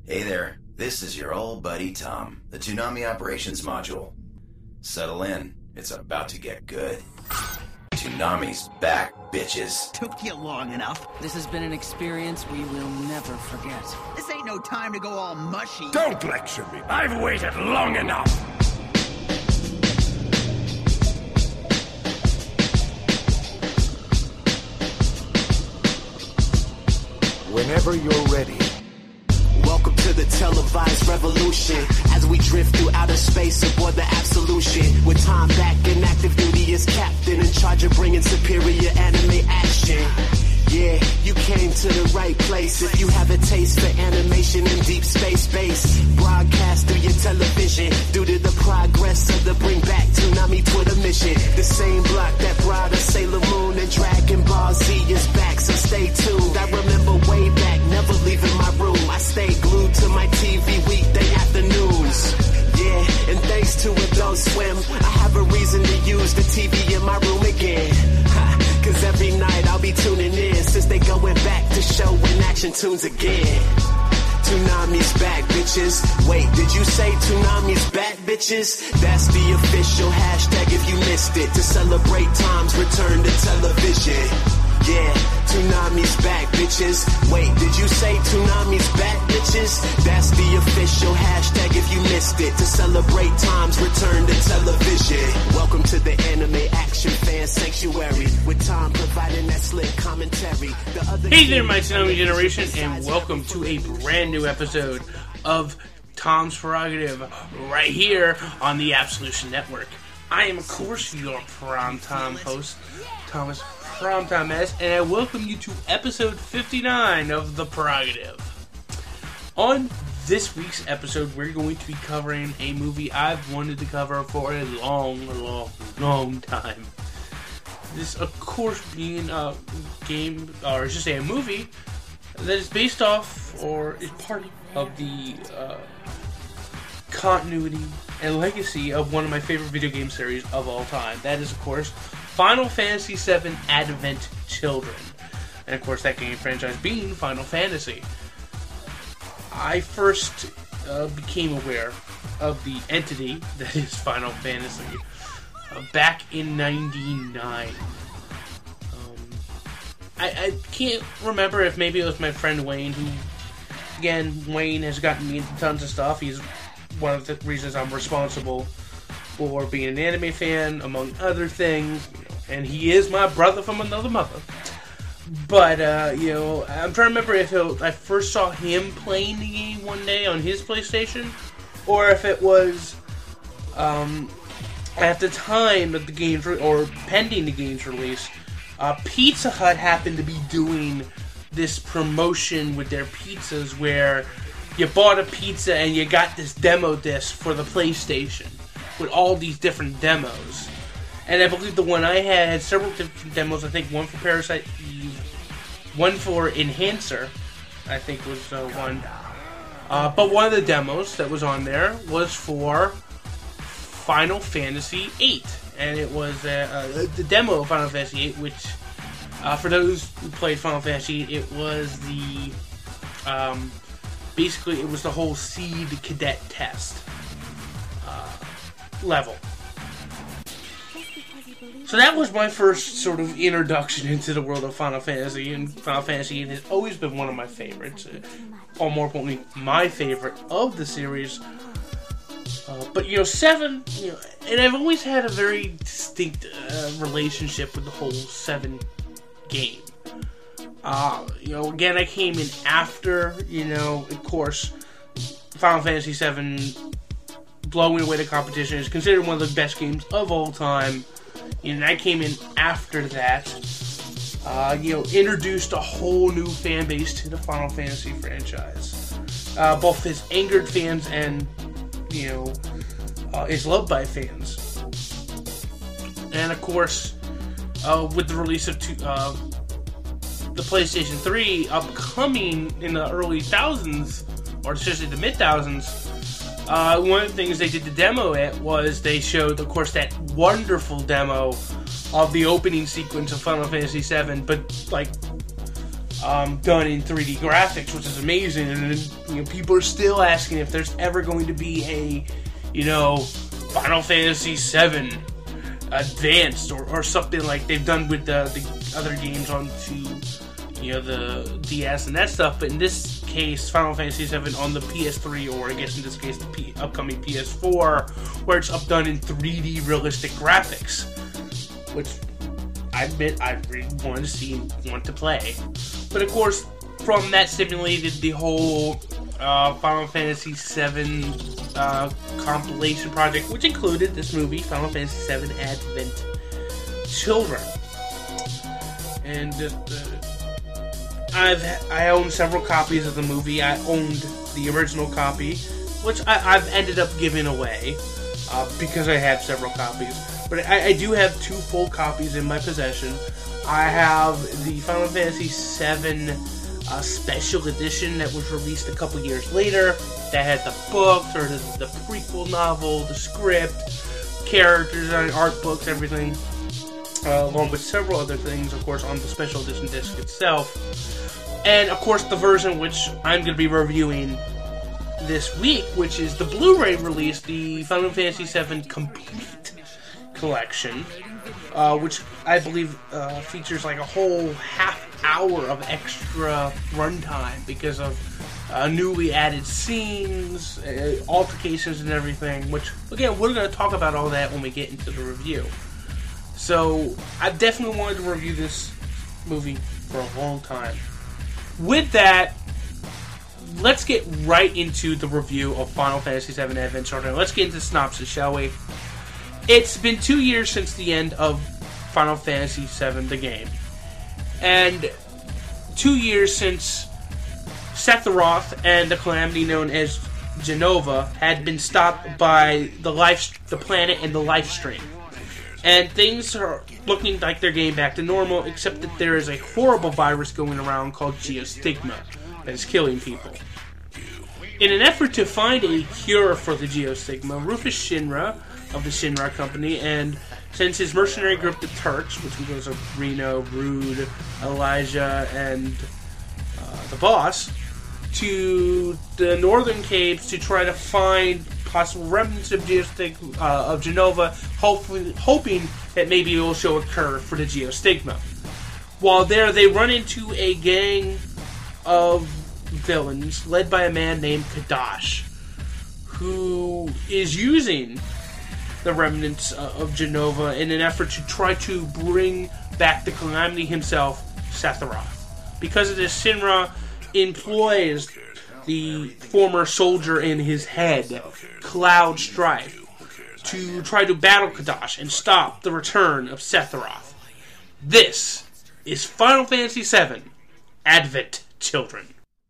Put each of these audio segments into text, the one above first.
Hey there, this is your old buddy Tom, the Toonami Operations Module. Settle in, it's about to get good. Toonami's back, bitches. Took you long enough. This has been an experience we will never forget. This ain't no time to go all mushy. Don't lecture me. I've waited long enough. Whenever you're ready. Welcome to the televised revolution as we drift through outer space aboard the Absolution. With Tom back in active duty as captain in charge of bringing superior anime action. Yeah, you came to the right place if you have a taste for animation in deep space base. Broadcast through your television due to the progress of the Bring Back Toonami Twitter mission. The same block that brought us Sailor Moon and Dragon Ball Z is back, so stay tuned. I remember way back, never leaving my room. I stayed glued to my TV weekday afternoons. Yeah, and thanks to Adult Swim, I have a reason to use the TV in my room again. Cause every night I'll be tuning in since they going back to showing action tunes again. Toonami's back, bitches. Wait, did you say Toonami's back, bitches? That's the official hashtag if you missed it. To celebrate Tom's return to television. Yeah, Toonami's back, bitches. Wait, did you say Toonami's back, bitches? That's the official hashtag if you missed it. To celebrate Tom's return to television. Welcome to the Anime Action Fan Sanctuary with Tom providing that slick commentary. Hey there, my Toonami generation, and welcome to a brand new episode of Tom's Prerogative right here on the Absolution Network. I am, of course, your primetime host, Thomas Primetime S, and I welcome you to episode 59 of The Prerogative. On this week's episode, we're going to be covering a movie I've wanted to cover for a long time. This, of course, being a game, or I should say a movie, that is based off, or is part of the continuity and legacy of one of my favorite video game series of all time. That is, of course, Final Fantasy VII Advent Children. And, of course, that game franchise being Final Fantasy. I first became aware of the entity that is Final Fantasy back in '99. I can't remember if maybe it was my friend Wayne, who, again, Wayne has gotten me into tons of stuff. He's one of the reasons I'm responsible for being an anime fan, among other things, and he is my brother from another mother. But, I'm trying to remember if I first saw him playing the game one day on his PlayStation, or if it was, at the time of the game's, or pending the game's release, Pizza Hut happened to be doing this promotion with their pizzas where you bought a pizza and you got this demo disc for the PlayStation with all these different demos. And I believe the one I had several different demos. I think one for Parasite Eve, one for Enhancer, I think was one. But one of the demos that was on there was for Final Fantasy VIII. And it was the demo of Final Fantasy VIII, which, for those who played Final Fantasy VIII, it was the, basically it was the whole Seed Cadet test level. So that was my first sort of introduction into the world of Final Fantasy, and Final Fantasy VIII has always been one of my favorites, or more importantly, my favorite of the series. But, 7, and I've always had a very distinct relationship with the whole 7 game. Again, I came in after, of course, Final Fantasy VII blowing away the competition. Is considered one of the best games of all time. And I came in after that, introduced a whole new fan base to the Final Fantasy franchise. Both his angered fans and, is loved by fans. And of course, with the release of the PlayStation 3 upcoming in the early thousands, or especially the mid-thousands, one of the things they did the demo at was they showed, of course, that wonderful demo of the opening sequence of Final Fantasy VII, but done in 3D graphics, which is amazing. And people are still asking if there's ever going to be a, Final Fantasy VII Advanced or something like they've done with the other games onto the DS and that stuff. But in this case, Final Fantasy VII on the PS3, or I guess in this case the upcoming PS4, where it's done in 3D realistic graphics, which I admit I really want to play. But of course, from that stimulated the whole Final Fantasy VII compilation project, which included this movie, Final Fantasy VII Advent Children. And I own several copies of the movie. I owned the original copy, which I've ended up giving away because I have several copies. But I do have 2 full copies in my possession. I have the Final Fantasy VII Special Edition that was released a couple years later, that had the books, or the prequel novel, the script, characters, art books, everything, along with several other things, of course, on the Special Edition disc itself. And, of course, the version which I'm going to be reviewing this week, which is the Blu-ray release, the Final Fantasy VII Complete Collection, which I believe features like a whole half hour of extra runtime because of newly added scenes, altercations and everything, which, again, we're going to talk about all that when we get into the review. So, I definitely wanted to review this movie for a long time. With that, let's get right into the review of Final Fantasy VII Advent Children. Let's get into the synopsis, shall we? It's been 2 years since the end of Final Fantasy VII, the game. And 2 years since Sephiroth and the calamity known as Jenova had been stopped by the planet and the life stream. And things are looking like they're getting back to normal, except that there is a horrible virus going around called Geostigma that is killing people. In an effort to find a cure for the Geostigma, Rufus Shinra of the Shinra Company and sends his mercenary group, the Turks, which includes Reno, Rude, Elijah, and the boss, to the northern caves to try to find possible remnants of Jenova, hoping that maybe it will show a cure for the Geostigma. While there, they run into a gang of villains led by a man named Kadash, who is using the remnants of Jenova in an effort to try to bring back the Calamity himself, Sephiroth. Because of this, Shinra employs the former soldier in his head, Cloud Strife, to try to battle Kadash and stop the return of Sephiroth. This is Final Fantasy VII Advent Children.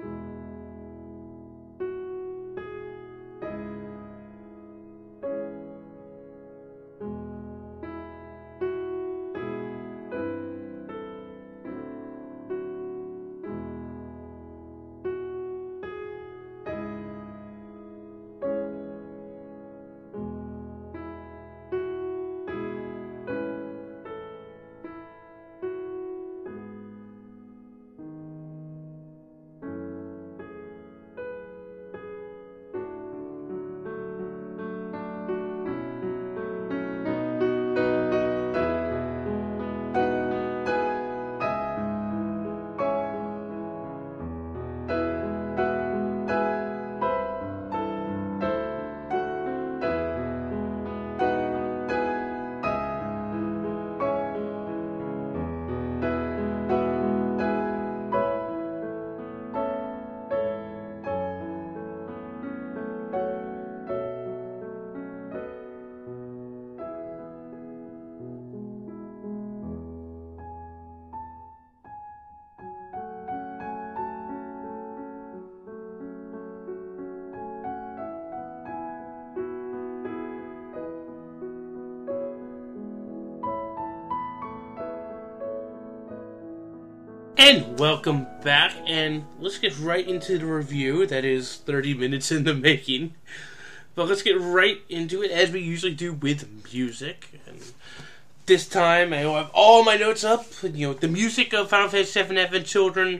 And welcome back, and let's get right into the review. That is 30 minutes in the making. But let's get right into it, as we usually do with music. And this time, I have all my notes up. The music of Final Fantasy VII Advent Children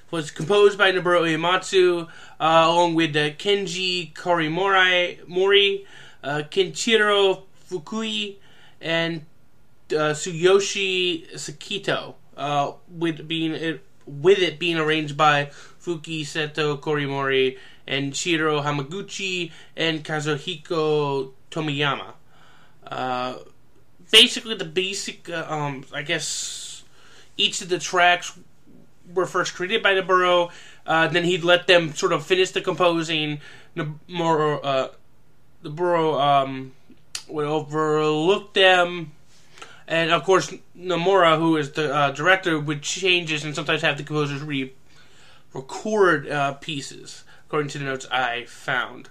was composed by Noboru Uematsu, along with Kenji Korimori, Kenichiro Fukui, and Tsuyoshi Sekito, with it being arranged by Fuki Seto Korimori and Shiro Hamaguchi and Kazuhiko Tomiyama. Basically, the basic, I guess, each of the tracks were first created by Noboru. Then he'd let them sort of finish the composing. Noboru would overlook them. And, of course, Nomura, who is the director, would change this and sometimes have the composers re-record pieces, according to the notes I found.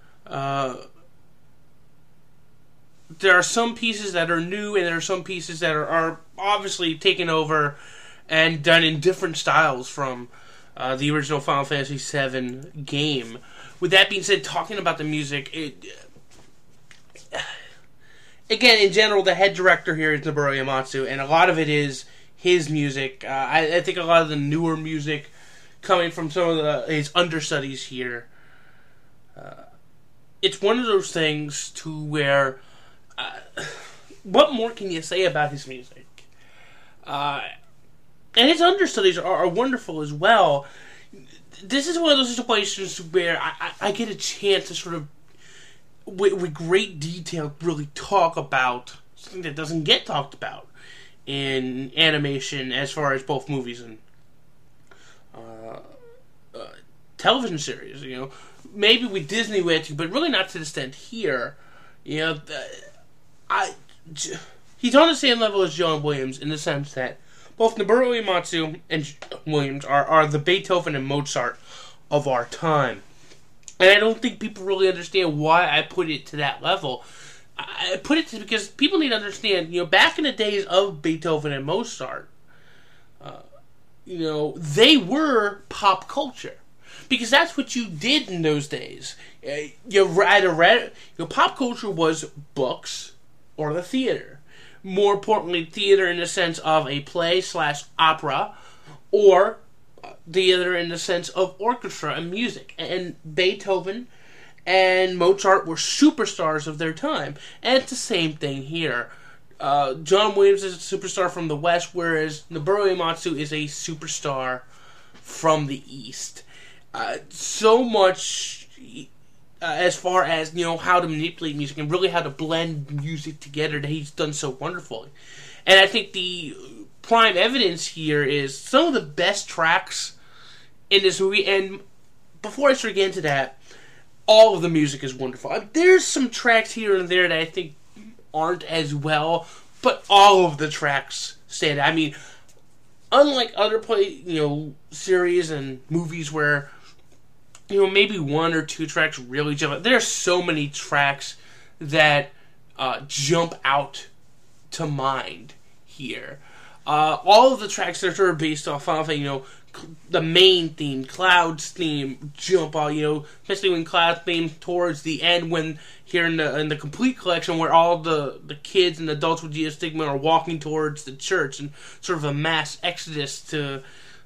There are some pieces that are new, and there are some pieces that are obviously taken over and done in different styles from the original Final Fantasy VII game. With that being said, talking about the music, again, in general, the head director here is Noboru Uematsu, and a lot of it is his music. I think a lot of the newer music coming from some of his understudies here. It's one of those things to where, what more can you say about his music? And his understudies are wonderful as well. This is one of those situations where I get a chance to sort of, with great detail, really talk about something that doesn't get talked about in animation as far as both movies and television series. You know, maybe with Disney Witch, but really not to the extent here. You know, he's on the same level as John Williams in the sense that both Noboru Uematsu and Williams are the Beethoven and Mozart of our time. And I don't think people really understand why I put it to that level. I put it because people need to understand, you know, back in the days of Beethoven and Mozart, you know, they were pop culture. Because that's what you did in those days. Your pop culture was books or the theater. More importantly, theater in the sense of a play/opera, or theater in the sense of orchestra and music. And Beethoven and Mozart were superstars of their time. And it's the same thing here. John Williams is a superstar from the West, whereas Noboru Uematsu is a superstar from the East. So much as far as, you know, how to manipulate music and really how to blend music together that he's done so wonderfully. And I think the prime evidence here is some of the best tracks in this movie. And before I start getting into that, all of the music is wonderful. There's some tracks here and there that I think aren't as well, but all of the tracks stand out. I mean, unlike other series and movies where, you know, maybe one or two tracks really jump out, there are so many tracks that jump out to mind here. All of the tracks that are based off Final Fantasy, you know, the main theme, Cloud's theme, jump out, you know, especially when Cloud's theme towards the end, when here in the complete collection, where all the kids and adults with Geostigma are walking towards the church and sort of a mass exodus to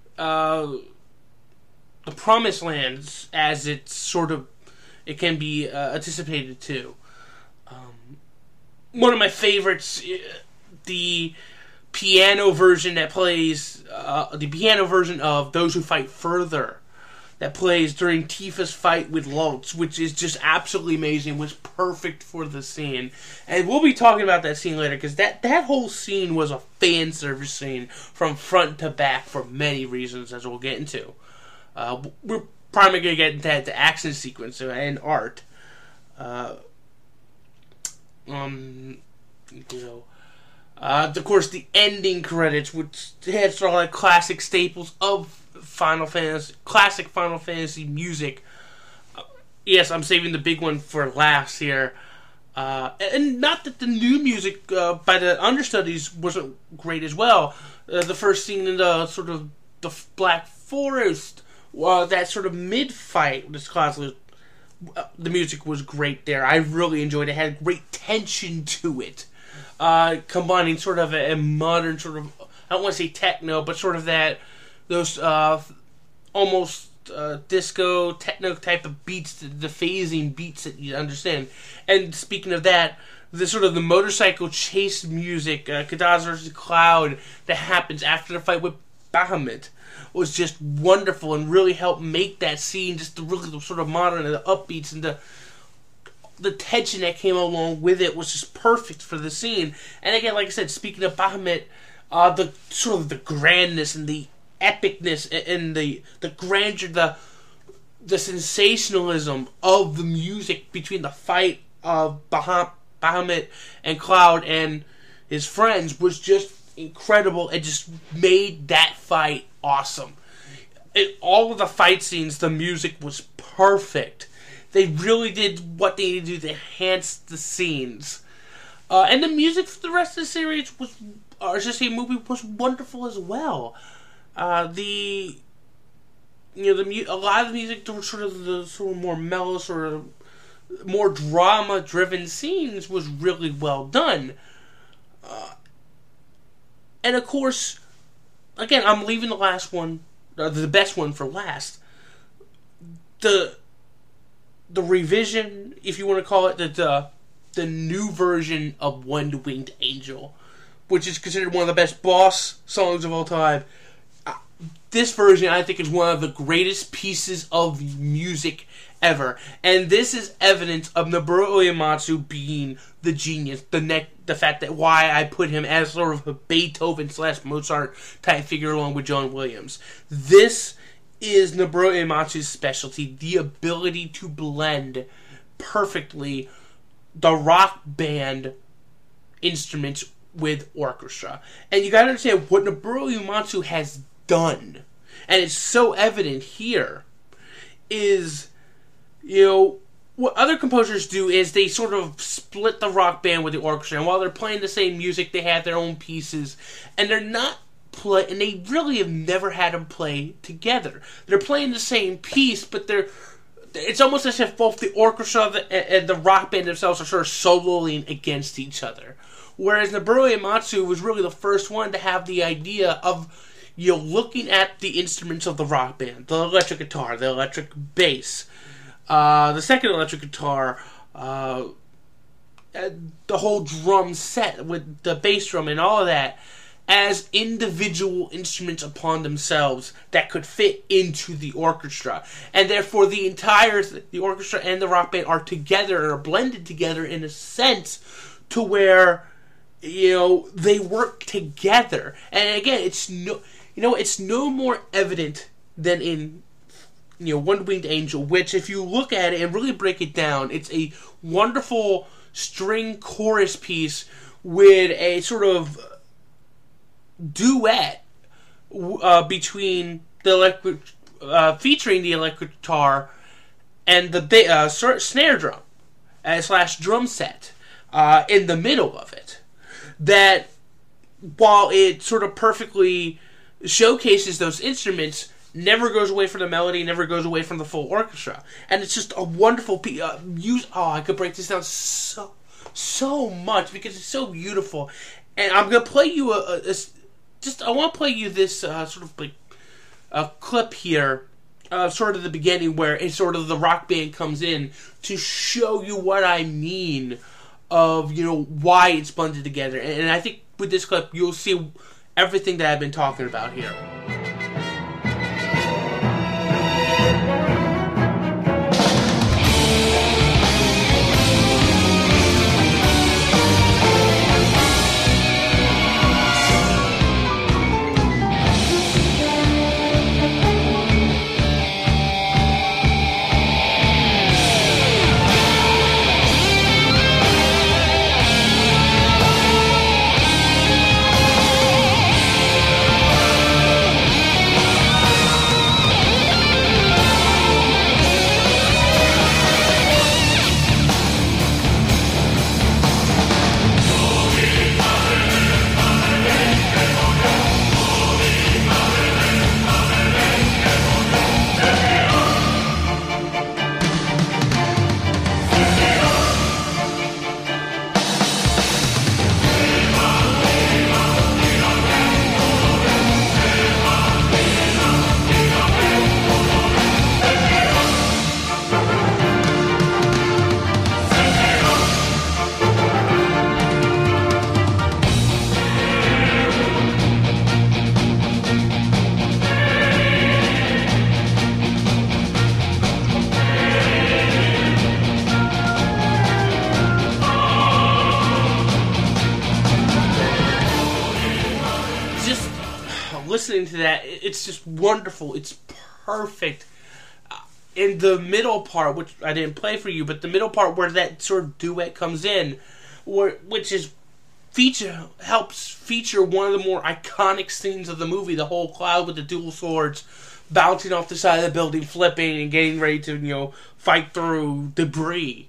the Promised Lands, as it can be anticipated to. One of my favorites, the piano version that plays, the piano version of Those Who Fight Further, that plays during Tifa's fight with Lutz, which is just absolutely amazing, was perfect for the scene. And we'll be talking about that scene later, because that whole scene was a fan service scene from front to back for many reasons, as we'll get into. We're probably going to get into the action sequence and art. Of course, the ending credits, which has all the classic staples of classic Final Fantasy music. Yes, I'm saving the big one for last here. And not that the new music by the understudies wasn't great as well. The first scene in the sort of the Black Forest, that sort of mid-fight, the music was great there. I really enjoyed it. It had great tension to it. Combining sort of a modern sort of, I don't want to say techno, but sort of those almost disco, techno type of beats, the phasing beats that you understand. And speaking of that, the sort of the motorcycle chase music, Kadaz versus Cloud, that happens after the fight with Bahamut was just wonderful and really helped make that scene just the sort of modern and the upbeats and the tension that came along with it was just perfect for the scene. And again, like I said, speaking of Bahamut, the sort of the grandness and the epicness and the grandeur, the sensationalism of the music between the fight of Bahamut and Cloud and his friends was just incredible. It just made that fight awesome. All of the fight scenes, the music was perfect. They really did what they needed to do to enhance the scenes. And the music for the rest of the series was, or should I say, movie was wonderful as well. A lot of the music, sort of more mellow, sort of more drama-driven scenes was really well done. And of course, again, I'm leaving the last one, the best one for last. The revision, if you want to call it, the new version of One Winged Angel, which is considered one of the best boss songs of all time. This version, I think, is one of the greatest pieces of music ever. And this is evidence of Noboru Uematsu being the genius, the fact that why I put him as sort of a Beethoven/Mozart type figure along with John Williams. This is Noboru Uematsu's specialty, the ability to blend perfectly the rock band instruments with orchestra. And you gotta understand what Noboru Uematsu has done, and it's so evident here, is, what other composers do is they sort of split the rock band with the orchestra, and while they're playing the same music, they have their own pieces, and they're not and they really have never had them play together. They're playing the same piece, but it's almost as if both the orchestra and the rock band themselves are sort of soloing against each other. Whereas Noboru Uematsu was really the first one to have the idea of looking at the instruments of the rock band, the electric guitar, the electric bass, the second electric guitar, the whole drum set with the bass drum and all of that, as individual instruments upon themselves that could fit into the orchestra. And therefore the orchestra and the rock band are together, or blended together in a sense to where, they work together. And again, it's no more evident than in, One Winged Angel, which if you look at it and really break it down, it's a wonderful string chorus piece with a sort of duet between the featuring the electric guitar and the snare drum / drum set in the middle of it. That, while it sort of perfectly showcases those instruments, never goes away from the melody, never goes away from the full orchestra. And it's just a wonderful piece. I could break this down so much because it's so beautiful. And I'm going to play you I want to play you this sort of like a clip here, sort of the beginning where it's sort of the rock band comes in to show you what I mean of, why it's blended together. And I think with this clip, you'll see everything that I've been talking about here. listening to that, it's just wonderful. It's perfect. In the middle part, which I didn't play for you, but the middle part where that sort of duet comes in, which is helps feature one of the more iconic scenes of the movie, the whole cloud with the dual swords bouncing off the side of the building, flipping, and getting ready to, fight through debris.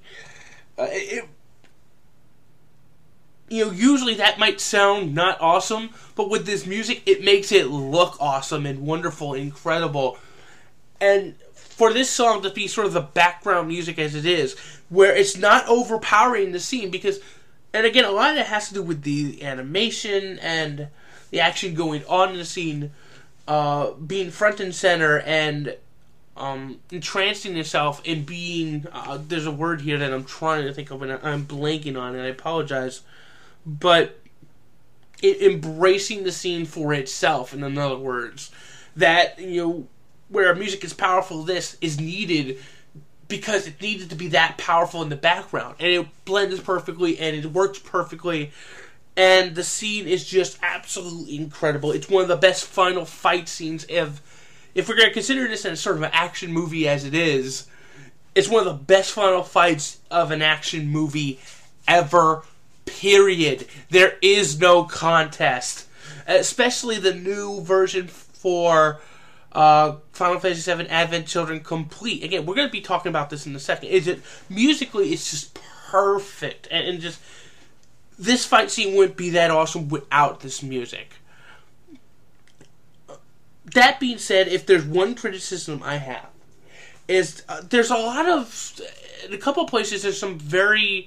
Usually that might sound not awesome, but with this music, it makes it look awesome and wonderful, incredible. And for this song to be sort of the background music as it is, where it's not overpowering the scene, because, and again, a lot of it has to do with the animation and the action going on in the scene, being front and center and entrancing yourself in being, there's a word here that I'm trying to think of and I'm blanking on it, I apologize, but embracing the scene for itself, in other words, that, where music is powerful, this is needed because it needed to be that powerful in the background, and it blends perfectly, and it works perfectly, and the scene is just absolutely incredible. It's one of the best final fight scenes if we're going to consider this as sort of an action movie as it is, it's one of the best final fights of an action movie ever, period. There is no contest. Especially the new version for Final Fantasy VII Advent Children Complete. Again, we're going to be talking about this in a second. Musically, it's just perfect. And just, this fight scene wouldn't be that awesome without this music. That being said, if there's one criticism I have, is there's a lot of, in a couple of places, there's some very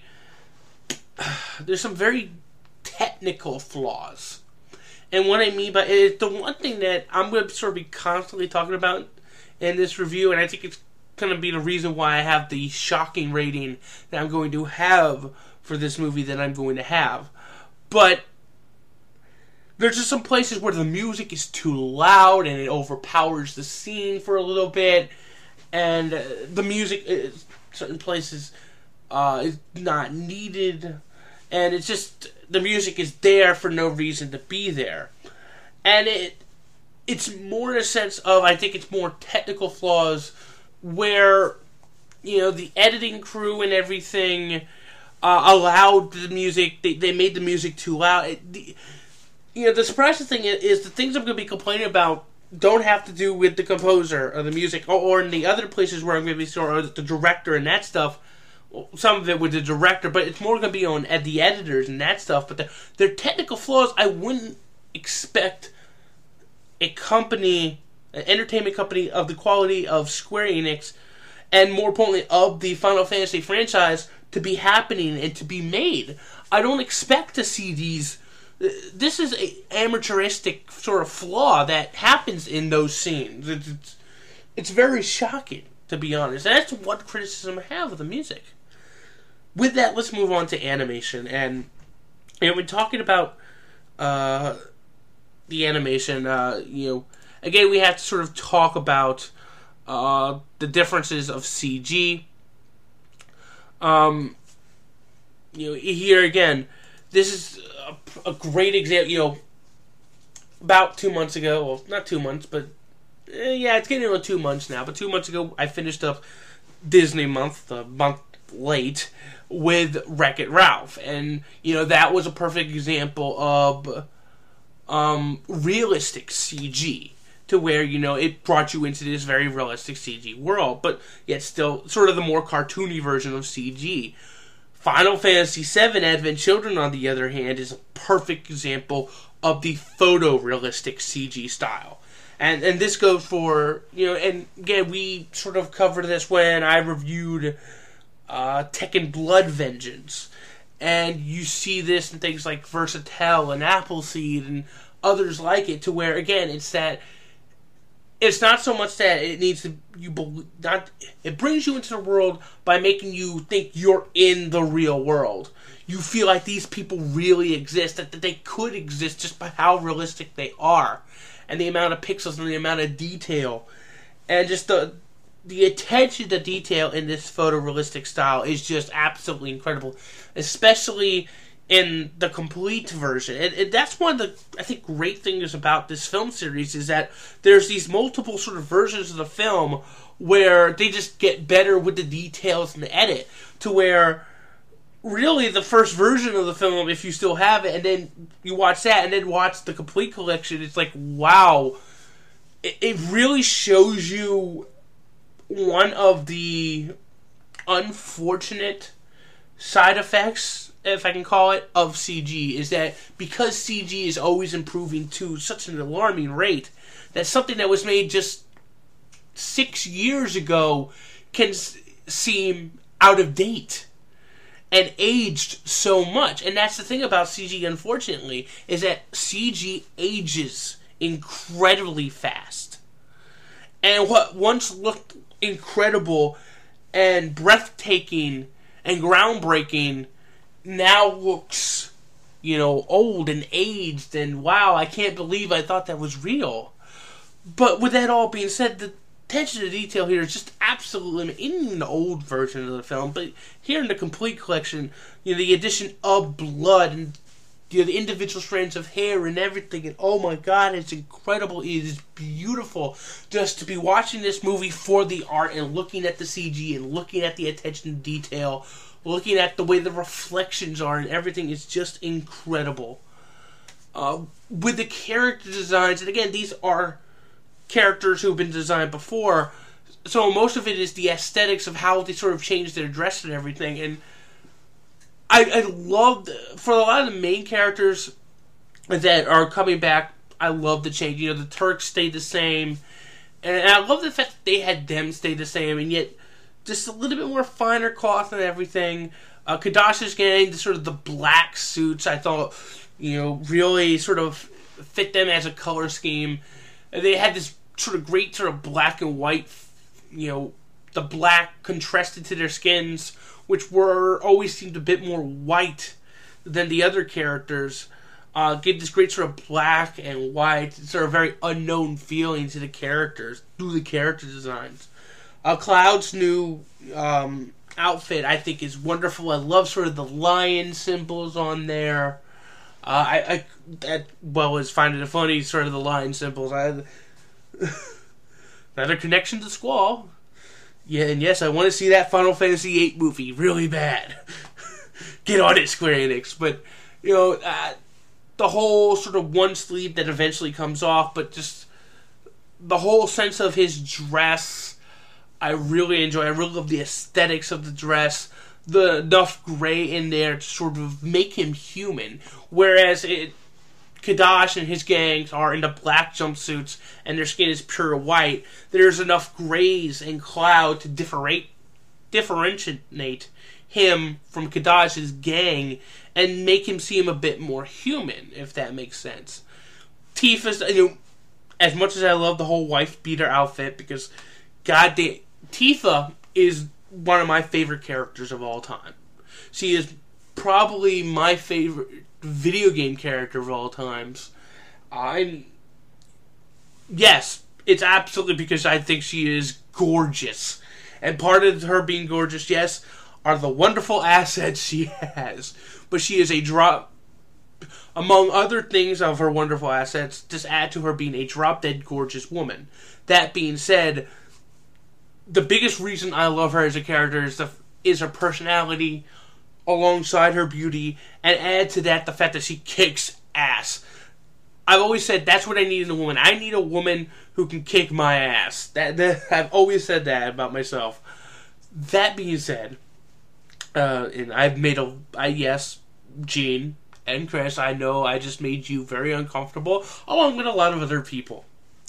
technical flaws. And what I mean by it is the one thing that I'm going to sort of be constantly talking about in this review, and I think it's going to be the reason why I have the shocking rating that I'm going to have for this movie that I'm going to have. But there's just some places where the music is too loud and it overpowers the scene for a little bit, and the music in certain places is not needed, and it's just, the music is there for no reason to be there. And it's more in a sense of, I think it's more technical flaws where, the editing crew and everything allowed the music, they made the music too loud. The surprising thing is the things I'm going to be complaining about don't have to do with the composer or the music, or in the other places where I'm going to be sort of the director and that stuff. Some of it with the director, but it's more going to be on the editors and that stuff. But they're technical flaws I wouldn't expect an entertainment company of the quality of Square Enix, and more importantly of the Final Fantasy franchise, to be happening and to be made. I don't expect to see these. This is an amateuristic sort of flaw that happens in those scenes. It's very shocking, to be honest. And that's one criticism I have of the music. With that, let's move on to animation. And when talking about the animation, again, we have to sort of talk about the differences of CG. Here again, this is a great example. About 2 months ago, well, not 2 months, but it's getting on 2 months now. But 2 months ago, I finished up Disney month, the month late, with Wreck-It Ralph, and that was a perfect example of realistic CG, to where it brought you into this very realistic CG world, but yet still sort of the more cartoony version of CG. Final Fantasy VII Advent Children, on the other hand, is a perfect example of the photorealistic CG style. And this goes for, and again, we sort of covered this when I reviewed Tekken Blood Vengeance. And you see this in things like Versatile and Appleseed and others like it, to where, again, it's not so much that it needs to, it brings you into the world by making you think you're in the real world. You feel like these people really exist, that they could exist just by how realistic they are, and the amount of pixels and the amount of detail, and just the attention to detail in this photorealistic style is just absolutely incredible, especially in the complete version. And that's one of the, I think, great things about this film series is that there's these multiple sort of versions of the film where they just get better with the details and the edit, to where really the first version of the film, if you still have it, and then you watch that and then watch the complete collection, it's like, wow, it really shows you one of the unfortunate side effects, if I can call it, of CG, is that because CG is always improving to such an alarming rate, that something that was made just 6 years ago can seem out of date and aged so much. And that's the thing about CG, unfortunately, is that CG ages incredibly fast. And what once looked incredible and breathtaking and groundbreaking now looks, old and aged, and wow, I can't believe I thought that was real. But with that all being said, the attention to detail here is just absolutely in the old version of the film, but here in the complete collection, the addition of blood and the individual strands of hair and everything, and oh my god, it's incredible. It is beautiful just to be watching this movie for the art and looking at the CG and looking at the attention to detail, looking at the way the reflections are, and everything is just incredible. With the character designs, and again, these are characters who have been designed before, so most of it is the aesthetics of how they sort of change their dress and everything. And I love, for a lot of the main characters that are coming back, I love the change. The Turks stayed the same, and I love the fact that they had them stay the same, and yet just a little bit more finer cloth and everything. Kadash's gang, the black suits, I thought, really sort of fit them as a color scheme. They had this sort of great sort of black and white, the black contrasted to their skins, which always seemed a bit more white than the other characters. Gave this great sort of black and white, sort of very unknown feeling to the characters through the character designs. Cloud's new outfit, I think, is wonderful. I love sort of the lion symbols on there. As finding it funny, sort of the lion symbols. Another connection to Squall. Yeah, and yes, I want to see that Final Fantasy VIII movie really bad. Get on it, Square Enix. But, the whole sort of one sleeve that eventually comes off, but just the whole sense of his dress, I really enjoy. I really love the aesthetics of the dress. The enough gray in there to sort of make him human. Whereas Kadash and his gangs are in the black jumpsuits and their skin is pure white. There's enough grays in Cloud to differentiate him from Kadash's gang and make him seem a bit more human, if that makes sense. Tifa's, as much as I love the whole wife beater outfit, because goddamn, Tifa is one of my favorite characters of all time. She is probably my favorite video game character of all times. Yes, it's absolutely because I think she is gorgeous. And part of her being gorgeous, yes, are the wonderful assets she has. But she is among other things of her wonderful assets, just add to her being a drop-dead gorgeous woman. That being said, the biggest reason I love her as a character is her personality alongside her beauty, and add to that the fact that she kicks ass. I've always said that's what I need in a woman. I need a woman who can kick my ass. I've always said that about myself. That being said, and I've made yes, Gene and Chris, I know I just made you very uncomfortable, along with a lot of other people.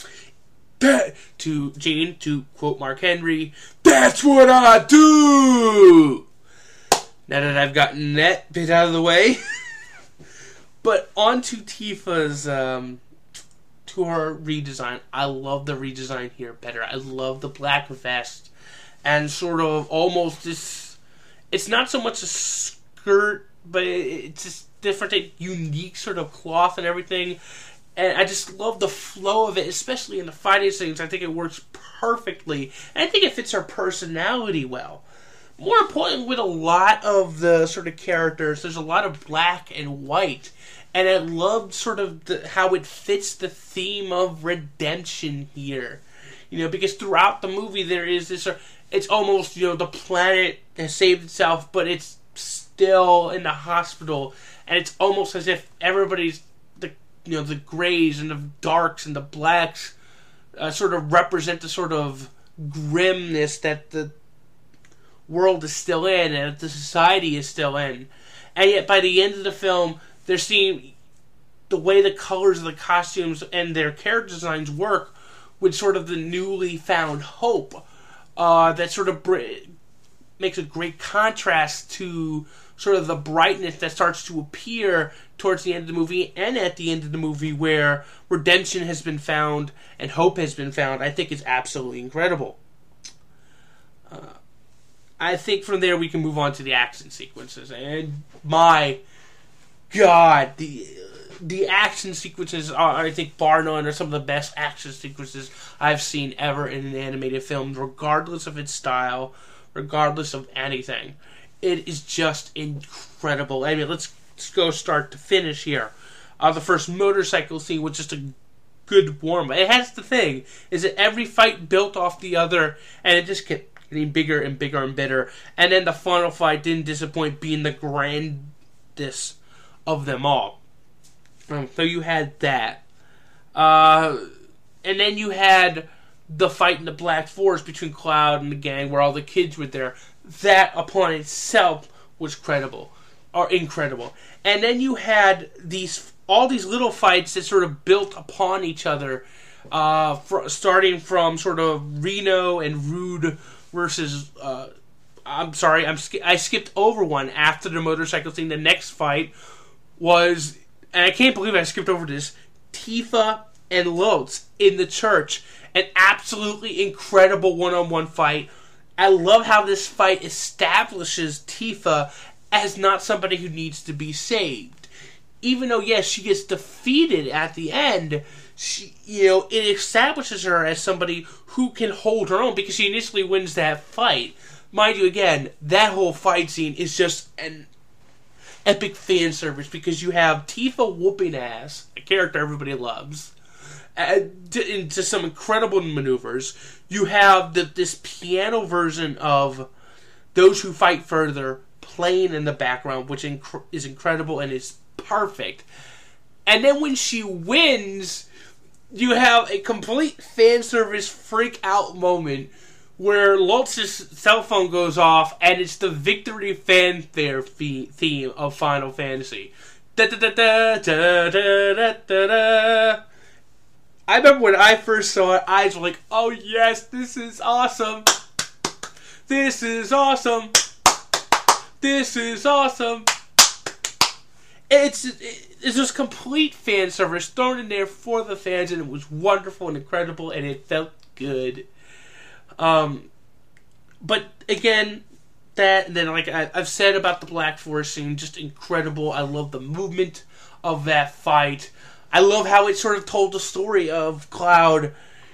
To Gene, to quote Mark Henry, that's what I do! Now that I've gotten that bit out of the way. But on to Tifa's, to her redesign. I love the redesign here better. I love the black vest. And sort of almost this, it's not so much a skirt, but it's just different, unique sort of cloth and everything. And I just love the flow of it, especially in the fighting scenes. I think it works perfectly. And I think it fits her personality well. more importantly, with a lot of the sort of characters, there's a lot of black and white. And I loved sort of how it fits the theme of redemption here. You know, because throughout the movie there is this, it's almost, you know, the planet has saved itself, but it's still in the hospital. And it's almost as if everybody's, the grays and the darks and the blacks sort of represent the sort of grimness that the world is still in and that the society is still in. And yet by the end of the film, they're seeing the way the colors of the costumes and their character designs work with sort of the newly found hope that sort of makes a great contrast to sort of the brightness that starts to appear towards the end of the movie and at the end of the movie where redemption has been found and hope has been found. I think is absolutely incredible. I think from there we can move on to the action sequences. And my God, the action sequences are, I think, bar none, are some of the best action sequences I've seen ever in an animated film, regardless of its style, regardless of anything. It is just incredible. I mean, let's go start to finish here. The first motorcycle scene was just a good warm-up. It has the thing, is that every fight built off the other, and it just kept getting bigger and bigger and better. And then the final fight didn't disappoint, being the grandest of them all. So you had that. And then you had the fight in the Black Forest between Cloud and the gang where all the kids were there. That upon itself was incredible. And then you had all these little fights that sort of built upon each other, starting from sort of Reno and Rude versus... I'm sorry, I skipped over one after the motorcycle scene. The next fight was... And I can't believe I skipped over this. Tifa and Lotz in the church. An absolutely incredible one-on-one fight. I love how this fight establishes Tifa as not somebody who needs to be saved. Even though, yes, she gets defeated at the end, it establishes her as somebody who can hold her own because she initially wins that fight. Mind you, again, that whole fight scene is just an epic fan service because you have Tifa whooping ass, a character everybody loves, into some incredible maneuvers. You have this piano version of Those Who Fight Further playing in the background, which is incredible and is perfect. And then when she wins, you have a complete fan service freak out moment where Lotz's cell phone goes off, and it's the victory fanfare theme of Final Fantasy. Da da da da da da da da. I remember when I first saw it, eyes were like, "Oh yes, this is awesome! This is awesome! This is awesome!" It's just complete fan service thrown in there for the fans, and it was wonderful and incredible, and it felt good. But again, that, and then like I've said about the Black Forest scene, just incredible. I love the movement of that fight. I love how it sort of told the story of Cloud,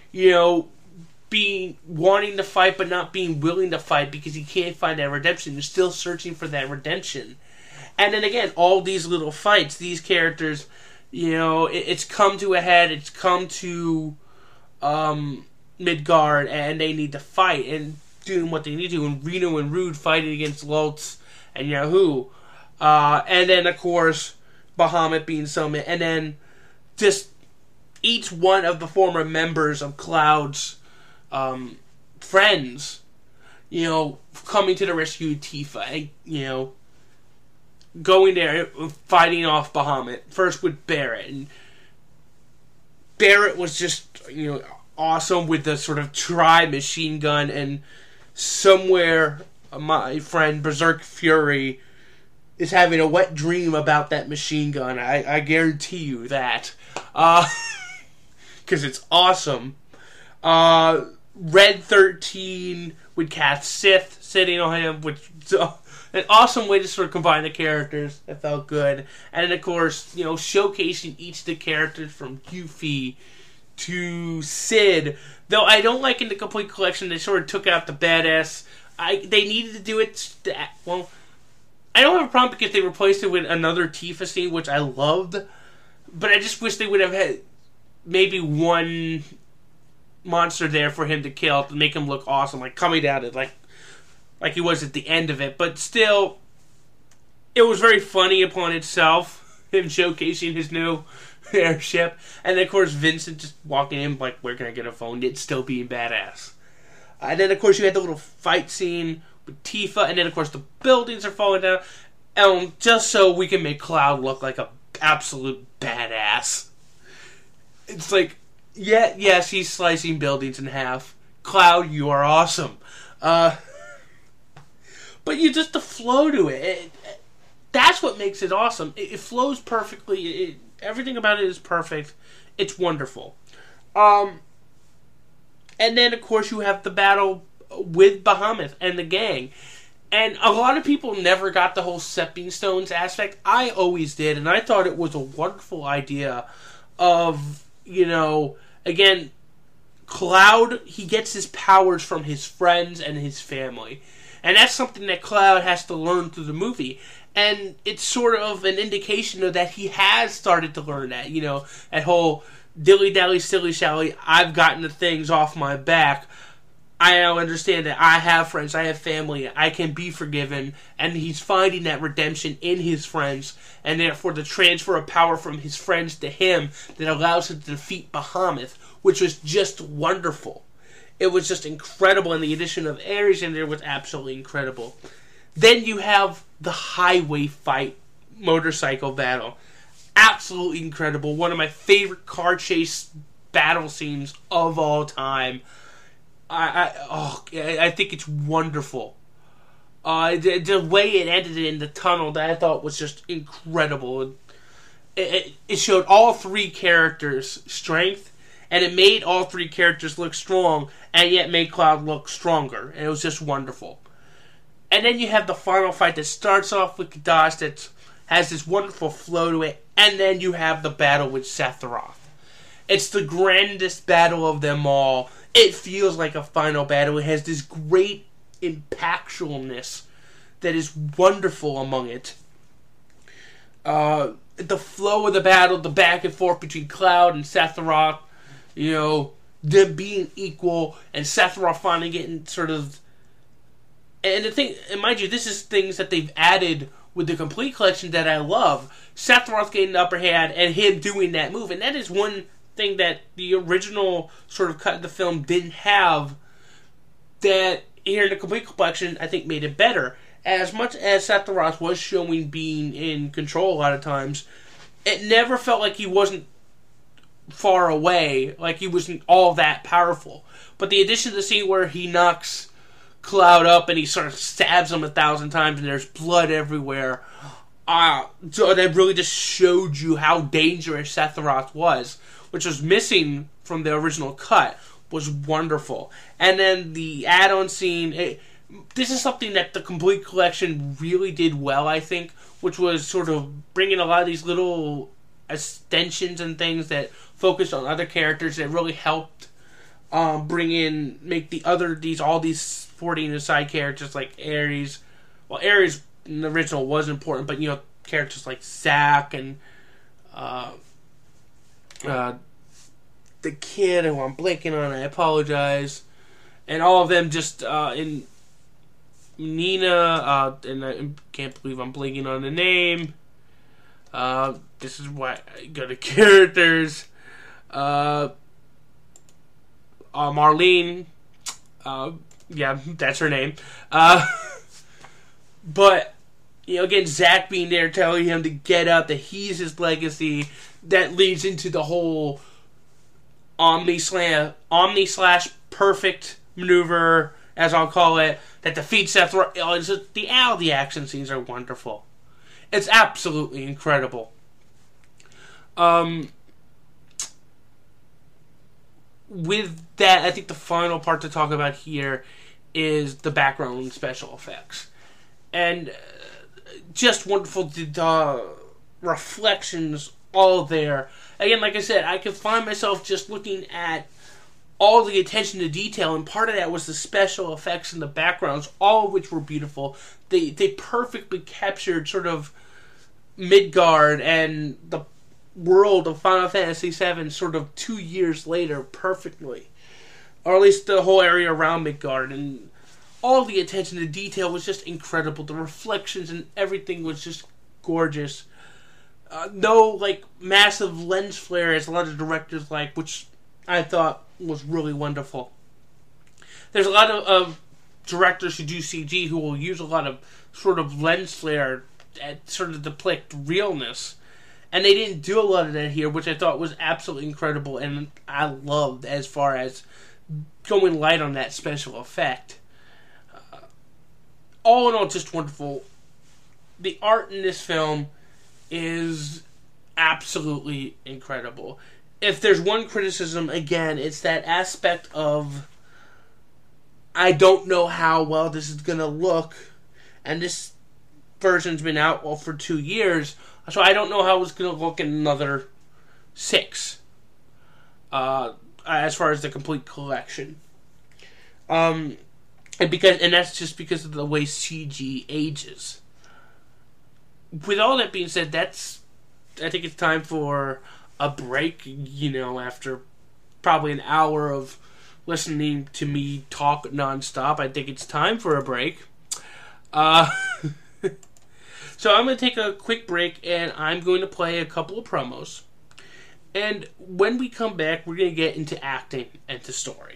wanting to fight but not being willing to fight because he can't find that redemption. He's still searching for that redemption. And then again, all these little fights, these characters, it's come to a head. It's come to Midgard, and they need to fight and doing what they need to. And Reno and Rude fighting against Lotz and Yahoo, and then of course Bahamut being summoned, and then just each one of the former members of Cloud's friends, coming to the rescue of Tifa, and going there, fighting off Bahamut. First with Barrett, and Barrett was just, awesome with the sort of tri-machine gun, and somewhere my friend Berserk Fury is having a wet dream about that machine gun. I guarantee you that. Because it's awesome. Red 13 with Cat Sith sitting on him, which an awesome way to sort of combine the characters. That felt good. And then, of course, showcasing each of the characters from Yuffie to Sid. Though I don't like in the complete collection, they sort of took out the badass They needed to do it. Well, I don't have a problem because they replaced it with another Tifa scene, which I loved. But I just wish they would have had maybe one monster there for him to kill to make him look awesome, like coming down it, like he was at the end of it. But still, it was very funny upon itself, him showcasing his new airship. And then, of course, Vincent just walking in like, where can I get a phone? It's still being badass. And then, of course, you had the little fight scene with Tifa. And then, of course, the buildings are falling down. Just so we can make Cloud look like a absolute badass. It's like, yes, he's slicing buildings in half. Cloud, you are awesome. But the flow to it, that's what makes it awesome. It flows perfectly. Everything about it is perfect. It's wonderful. And then, of course, you have the battle with Bahamut and the gang. And a lot of people never got the whole stepping stones aspect. I always did, and I thought it was a wonderful idea of, again, Cloud, he gets his powers from his friends and his family. And that's something that Cloud has to learn through the movie. And it's sort of an indication of that he has started to learn that. That whole dilly-dally, silly-shally, I've gotten the things off my back. I now understand that I have friends, I have family, I can be forgiven. And he's finding that redemption in his friends. And therefore the transfer of power from his friends to him that allows him to defeat Bahamut, which was just wonderful. It was just incredible, and the addition of Ares in there was absolutely incredible. Then you have the highway fight motorcycle battle. Absolutely incredible. One of my favorite car chase battle scenes of all time. I think it's wonderful. The way it ended in the tunnel, that I thought was just incredible. It showed all three characters' strength, and it made all three characters look strong, and yet made Cloud look stronger. And it was just wonderful. And then you have the final fight that starts off with Kadash that has this wonderful flow to it. And then you have the battle with Sephiroth. It's the grandest battle of them all. It feels like a final battle. It has this great impactfulness that is wonderful among it. The flow of the battle, the back and forth between Cloud and Sephiroth, them being equal, and Sephiroth finally getting sort of... And the thing, and mind you, this is things that they've added with the complete collection that I love. Sephiroth getting the upper hand and him doing that move. And that is one thing that the original sort of cut of the film didn't have, that here in the complete collection I think made it better. As much as Sephiroth was showing being in control a lot of times, it never felt like he wasn't far away, like he wasn't all that powerful. But the addition to the scene where he knocks Cloud up and he sort of stabs him 1,000 times and there's blood everywhere, so that really just showed you how dangerous Sephiroth was, which was missing from the original cut, was wonderful. And then the add-on scene, this is something that the complete collection really did well, I think, which was sort of bringing a lot of these little extensions and things that focused on other characters that really helped make all these supporting side characters like Ares. Well, Ares in the original was important, but characters like Zack and the kid who I'm blanking on, I apologize, and all of them just in Nina, and I can't believe I'm blanking on the name. This is why I go to characters. Marlene. Yeah, that's her name. But, again, Zack being there telling him to get up, that he's his legacy, that leads into the whole Omni/perfect maneuver, as I'll call it, that defeats Sephiroth. All the action scenes are wonderful. It's absolutely incredible. With that, I think the final part to talk about here is the background special effects. And just wonderful, reflections all there. Again, like I said, I can find myself just looking at all the attention to detail, and part of that was the special effects and the backgrounds, all of which were beautiful. They perfectly captured sort of Midgard and the world of Final Fantasy VII sort of 2 years later perfectly. Or at least the whole area around Midgard, and all the attention to detail was just incredible. The reflections and everything was just gorgeous. No, like, massive lens flare as a lot of directors like, which I thought was really wonderful. There's a lot of directors who do CG who will use a lot of sort of lens flare at sort of depict realness. And they didn't do a lot of that here, which I thought was absolutely incredible, and I loved as far as going light on that special effect. All in all, just wonderful. The art in this film is absolutely incredible. If there's one criticism, again, it's that aspect of I don't know how well this is going to look, and this version's been out for 2 years, so I don't know how it's going to look in another 6, as far as the complete collection. And that's just because of the way CG ages. With all that being said, I think it's time for a break, after probably an hour of listening to me talk nonstop. I think it's time for a break. So I'm going to take a quick break, and I'm going to play a couple of promos. And when we come back, we're going to get into acting and to story.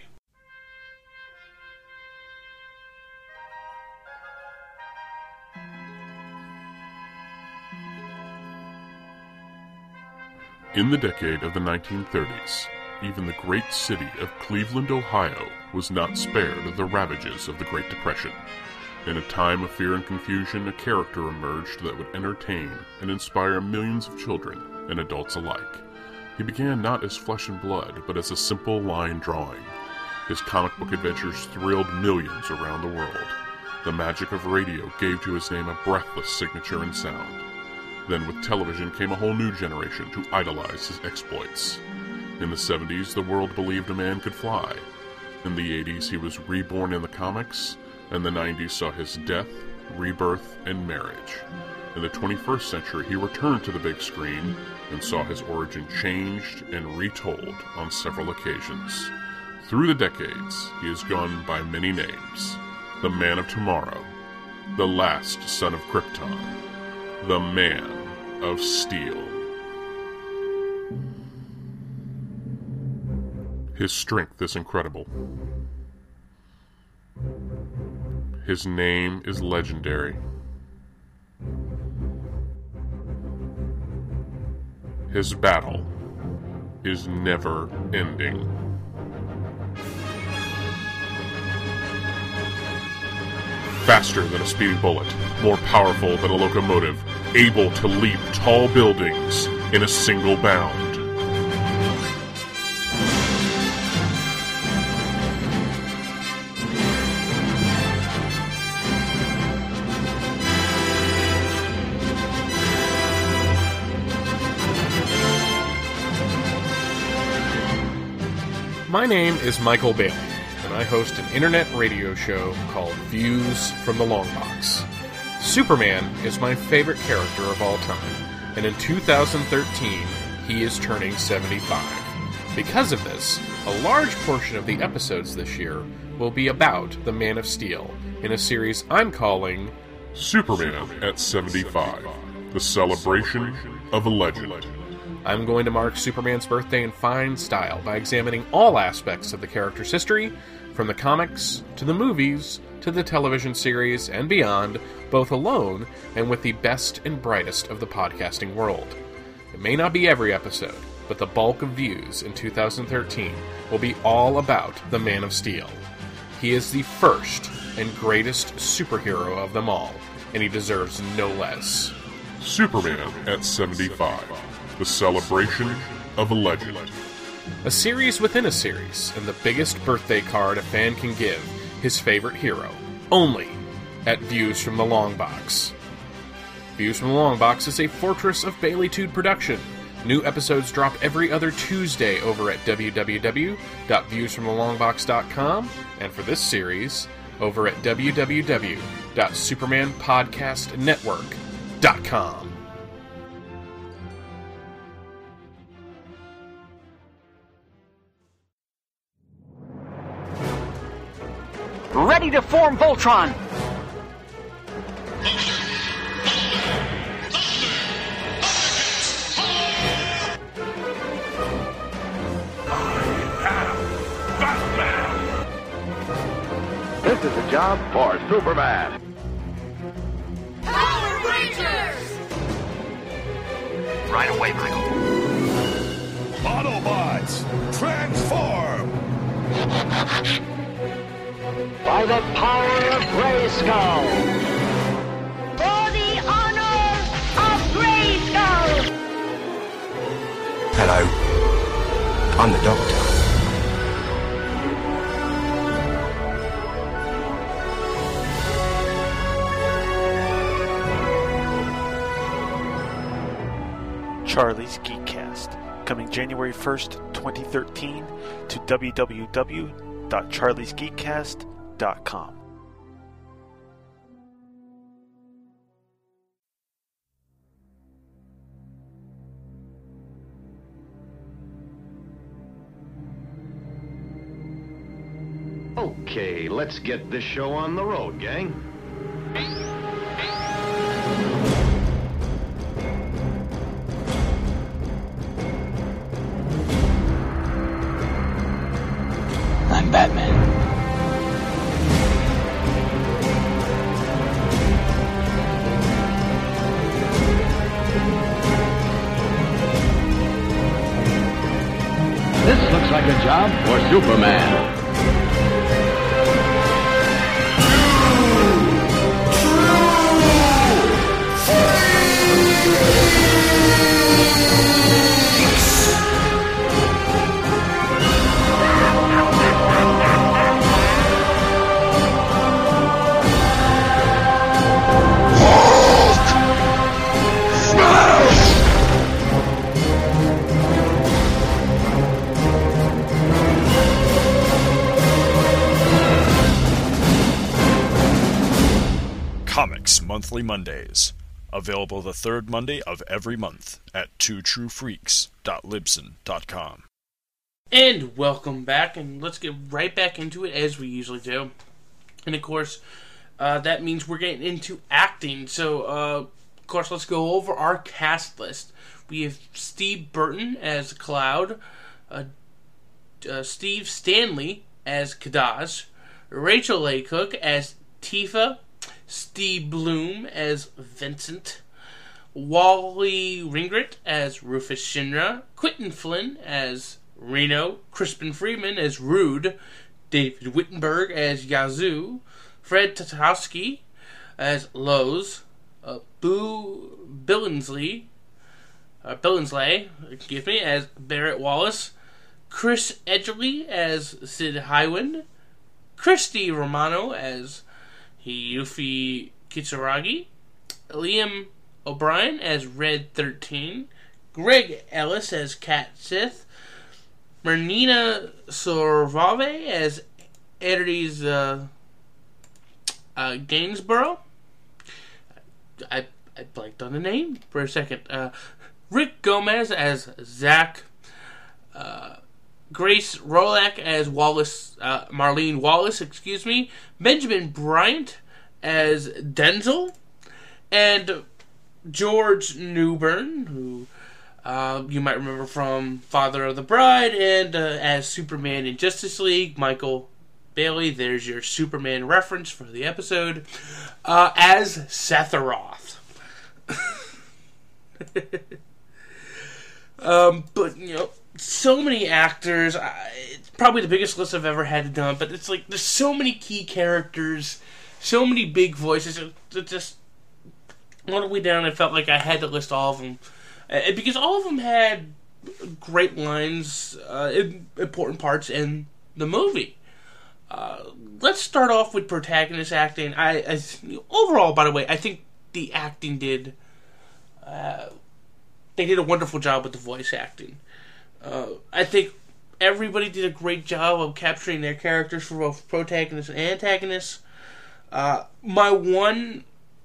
In the decade of the 1930s, even the great city of Cleveland, Ohio, was not spared of the ravages of the Great Depression. In a time of fear and confusion, a character emerged that would entertain and inspire millions of children and adults alike. He began not as flesh and blood, but as a simple line drawing. His comic book adventures thrilled millions around the world. The magic of radio gave to his name a breathless signature and sound. Then with television came a whole new generation to idolize his exploits. In the 70s, the world believed a man could fly. In the 80s, he was reborn in the comics, and the 90s saw his death, rebirth, and marriage. In the 21st century, he returned to the big screen and saw his origin changed and retold on several occasions. Through the decades, he has gone by many names. The Man of Tomorrow, the last son of Krypton, the Man of Steel. His strength is incredible. His name is legendary. His battle is never ending. Faster than a speeding bullet, more powerful than a locomotive, able to leap tall buildings in a single bound. My name is Michael Bailey, and I host an internet radio show called Views from the Long Box. Superman is my favorite character of all time, and in 2013, he is turning 75. Because of this, a large portion of the episodes this year will be about the Man of Steel, in a series I'm calling Superman at 75, the celebration of a legend. I'm going to mark Superman's birthday in fine style by examining all aspects of the character's history, from the comics, to the movies, to the television series, and beyond, both alone and with the best and brightest of the podcasting world. It may not be every episode, but the bulk of views in 2013 will be all about the Man of Steel. He is the first and greatest superhero of them all, and he deserves no less. Superman at 75. The celebration of a legend. A series within a series, and the biggest birthday card a fan can give his favorite hero. Only at Views from the Long Box. Views from the Long Box is a Fortress of Baileytude production, New episodes drop every other Tuesday over at www.viewsfromthelongbox.com, and for this series, over at www.supermanpodcastnetwork.com. Ready to form Voltron! This is a job for Superman. Power Rangers! Right away, Michael. Autobots, transform! By the power of Grayskull! For the honor of Grayskull! Hello. I'm the Doctor. Charlie's Geekcast, coming January 1st, 2013 to www.charliesgeekcast.com. Okay, let's get this show on the road, gang. I'm Batman. This looks like a job for Superman. Comics Monthly Mondays. Available the third Monday of every month at twotruefreaks.libsyn.com. And welcome back, and let's get right back into it as we usually do. And of course, that means we're getting into acting. So, of course, let's go over our cast list. We have Steve Burton as Cloud, Steve Stanley as Kadaz, Rachel Laycook as Tifa, Steve Bloom as Vincent, Wally Ringret as Rufus Shinra, Quentin Flynn as Reno, Crispin Freeman as Rude, David Wittenberg as Yazoo, Fred Tatowski as Lowe's, Boo Billingsley as Barrett Wallace, Chris Edgerly as Sid Hywen, Christy Romano as Yuffie Kitsuragi, Liam O'Brien as Red 13, Greg Ellis as Cat Sith, Marnina Sorvave as Ares Gainsborough. I blanked on the name for a second. Rick Gomez as Zach. Grace Rolak as Marlene Wallace, Benjamin Bryant as Denzel, and George Newbern, who you might remember from Father of the Bride, and as Superman in Justice League, Michael Bailey. There's your Superman reference for the episode. As Setharoth. But, so many actors. It's probably the biggest list I've ever had done, but it's like there's so many key characters, so many big voices. It just all the way down, I felt like I had to list all of them because all of them had great lines, important parts in the movie. Let's start off with protagonist acting. Overall, by the way, I think the acting did they did a wonderful job with the voice acting. I think everybody did a great job of capturing their characters for both protagonists and antagonists. My one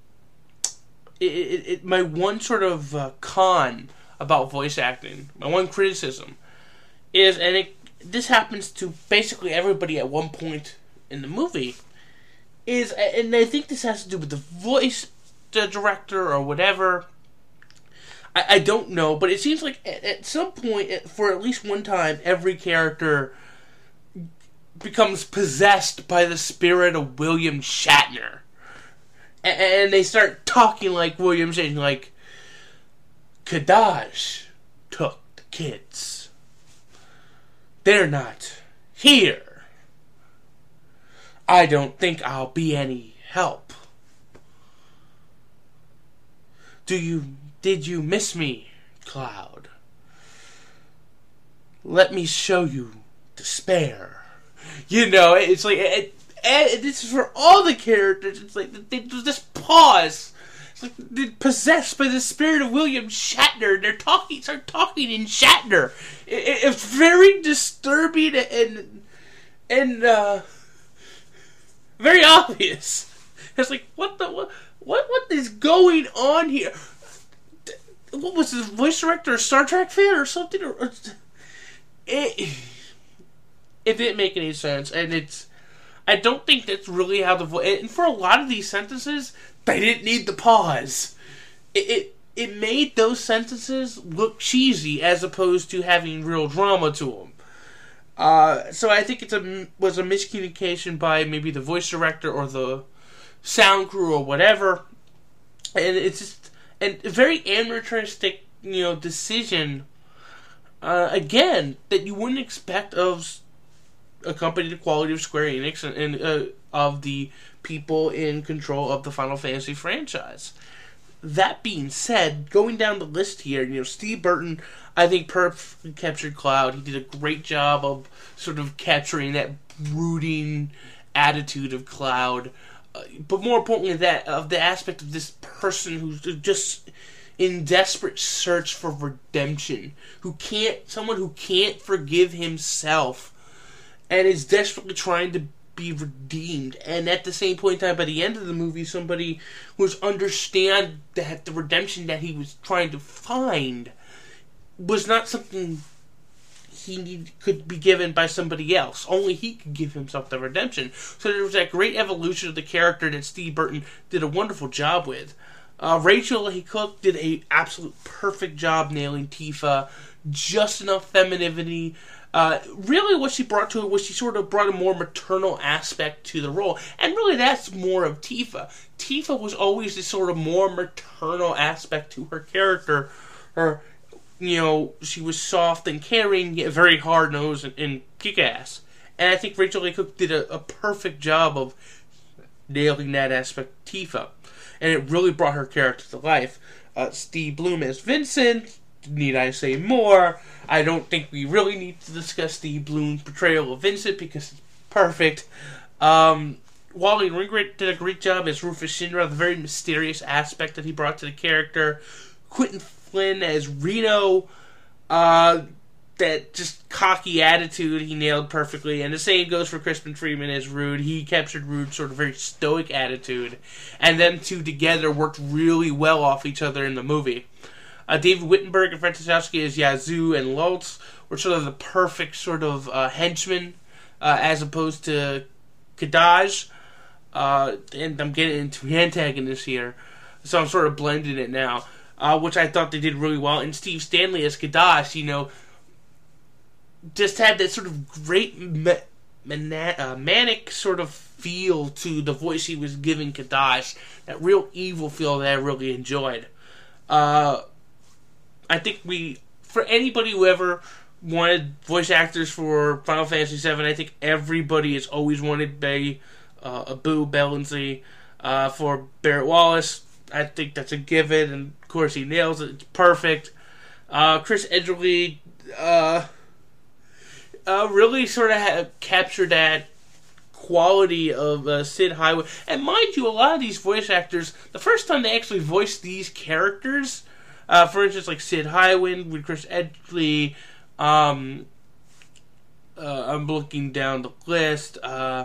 sort of con about voice acting, my one criticism is, and this happens to basically everybody at one point in the movie, is, and I think this has to do with the director or whatever. I don't know, but it seems like at some point, for at least one time, every character becomes possessed by the spirit of William Shatner. And they start talking like William Shatner, like, Kadaj took the kids. They're not here. I don't think I'll be any help. Did you miss me, Cloud? Let me show you despair. It's like, this is for all the characters. It's like, they just pause. It's like they're possessed by the spirit of William Shatner. They start talking in Shatner. It's very disturbing and very obvious. It's like, what is going on here? What was the voice director, a Star Trek fan or something? It didn't make any sense, and I don't think that's really how the voice. And for a lot of these sentences, they didn't need the pause. It made those sentences look cheesy as opposed to having real drama to them. So I think was a miscommunication by maybe the voice director or the sound crew or whatever, and it's just. And a very amateuristic, decision, again, that you wouldn't expect of a company the quality of Square Enix and of the people in control of the Final Fantasy franchise. That being said, going down the list here, Steve Burton, I think, perfectly captured Cloud. He did a great job of sort of capturing that brooding attitude of Cloud. But more importantly, of the aspect of this person who's just in desperate search for redemption, someone who can't forgive himself, and is desperately trying to be redeemed. And at the same point in time, by the end of the movie, somebody who's understand that the redemption that he was trying to find was not something could be given by somebody else. Only he could give himself the redemption. So there was that great evolution of the character that Steve Burton did a wonderful job with. Rachel Leigh Cook did an absolute perfect job nailing Tifa. Just enough femininity. Really what she brought to it was she sort of brought a more maternal aspect to the role. And really that's more of Tifa. Tifa was always this sort of more maternal aspect to her character. She was soft and caring, yet very hard-nosed and kick-ass. And I think Rachel Leigh Cook did a perfect job of nailing that aspect of Tifa. And it really brought her character to life. Steve Blum as Vincent, need I say more? I don't think we really need to discuss Steve Blum's portrayal of Vincent because it's perfect. Wally Ringrid did a great job as Rufus Shinra, the very mysterious aspect that he brought to the character. Quentin Flynn as Reno, that just cocky attitude he nailed perfectly, and the same goes for Crispin Freeman as Rude. He captured Rude's sort of very stoic attitude, and them two together worked really well off each other in the movie. David Wittenberg and Franciszewski as Yazoo and Lultz were sort of the perfect sort of henchmen, as opposed to Kadaj, and I'm getting into antagonists here, so I'm sort of blending it now. Which I thought they did really well. And Steve Stanley as Kadash, just had that sort of great manic sort of feel to the voice he was giving Kadash. That real evil feel that I really enjoyed. I think for anybody who ever wanted voice actors for Final Fantasy VII, I think everybody has always wanted Abu Bellensey for Barrett Wallace. I think that's a given, and of course he nails it. It's perfect. Chris Edgerly really sort of captured that quality of Sid Highway. And mind you, a lot of these voice actors, the first time they actually voiced these characters, For instance, like Sid Highwind with Chris Edgley. I'm looking down the list. Manana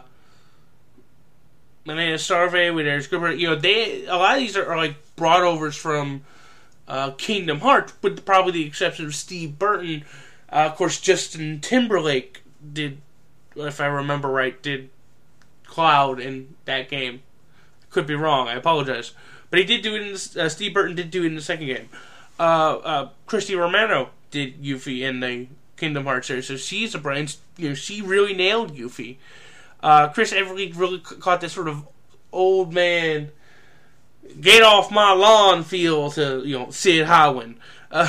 Sarve with Eric Scribner. You know, a lot of these are like brought overs from Kingdom Hearts, with probably the exception of Steve Burton. Of course, Justin Timberlake did, if I remember right, did Cloud in that game. Could be wrong. I apologize. But he did do it in the, Steve Burton did do it in the second game. Christy Romano did Yuffie in the Kingdom Hearts series, so she's a brand. You know, she really nailed Yuffie. Chris Everly really caught this sort of old man, get off my lawn feel to, you know, Sid Highwind.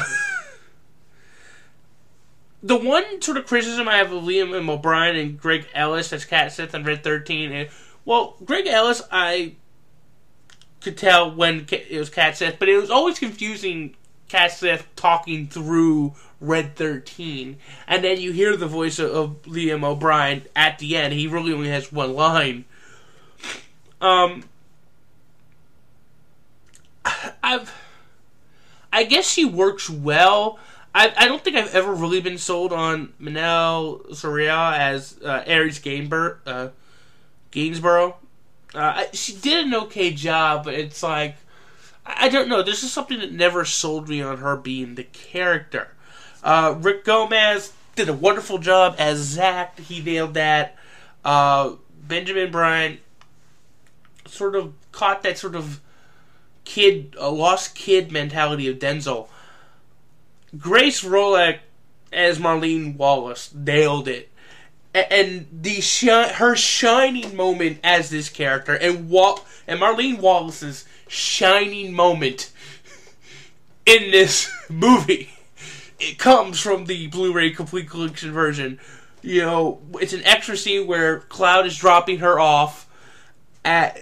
The one sort of criticism I have of Liam M. O'Brien and Greg Ellis as Cat Sith on Red 13, and, well, Greg Ellis, I could tell when it was Cat Sith, but it was always confusing Cat Sith talking through Red 13, and then you hear the voice of Liam O'Brien at the end. He really only has one line. I guess she works well. I don't think I've ever really been sold on Manel Soraya as Ares Gainsborough. She did an okay job, but it's like, I don't know. This is something that never sold me on her being the character. Rick Gomez did a wonderful job as Zack. He nailed that. Benjamin Bryan sort of caught that sort of lost kid mentality of Denzel. Grace Rolek as Marlene Wallace nailed it. And her shining moment as this character, and Marlene Wallace's shining moment in this movie, it comes from the Blu-ray Complete Collection version. You know, it's an extra scene where Cloud is dropping her off at,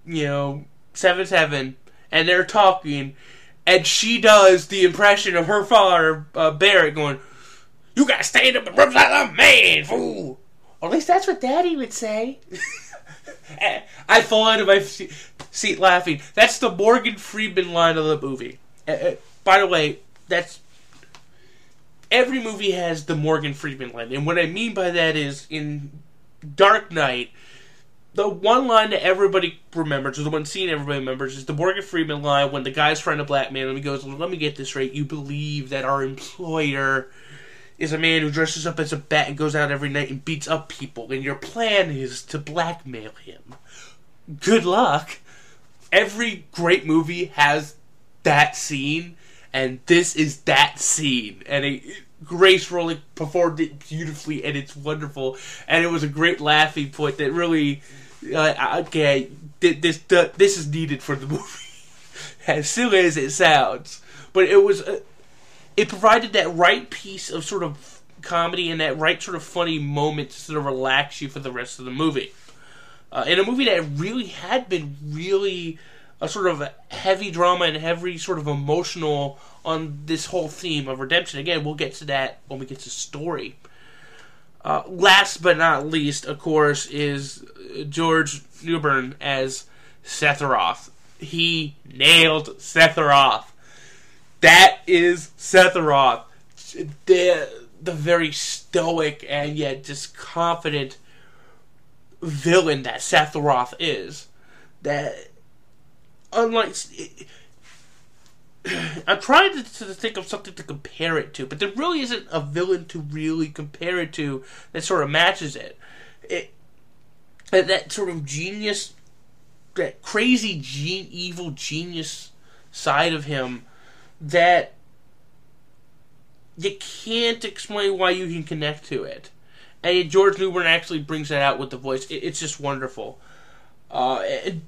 7-7, and they're talking, and she does the impression of her father, Barrett, going, "You gotta stand up and run like a man, fool." Or at least that's what Daddy would say. I fall out of my seat laughing. That's the Morgan Freeman line of the movie. By the way, every movie has the Morgan Freeman line. And what I mean by that is, in Dark Knight, the one line that everybody remembers, or the one scene everybody remembers, is the Morgan Freeman line when the guy's trying to blackmail him. He goes, "Let me get this right. You believe that our employer is a man who dresses up as a bat and goes out every night and beats up people, and your plan is to blackmail him. Good luck." Every great movie has that scene, and this is that scene. And Grace Rolling performed it beautifully, and it's wonderful. And it was a great laughing point that really, this is needed for the movie, as silly as it sounds. But it provided that right piece of sort of comedy and that right sort of funny moment to sort of relax you for the rest of the movie. In a movie that really had been really a sort of heavy drama and heavy sort of emotional on this whole theme of redemption. Again, we'll get to that when we get to story. Last but not least, of course, is George Newbern as Sephiroth. He nailed Sephiroth. That is Sephiroth. The very stoic and yet just confident villain that Sephiroth is. That, unlike... I'm trying to think of something to compare it to, but there really isn't a villain to really compare it to that sort of matches it. That sort of genius, that crazy evil genius side of him that you can't explain why you can connect to it. And George Newbern actually brings that out with the voice. It's just wonderful. They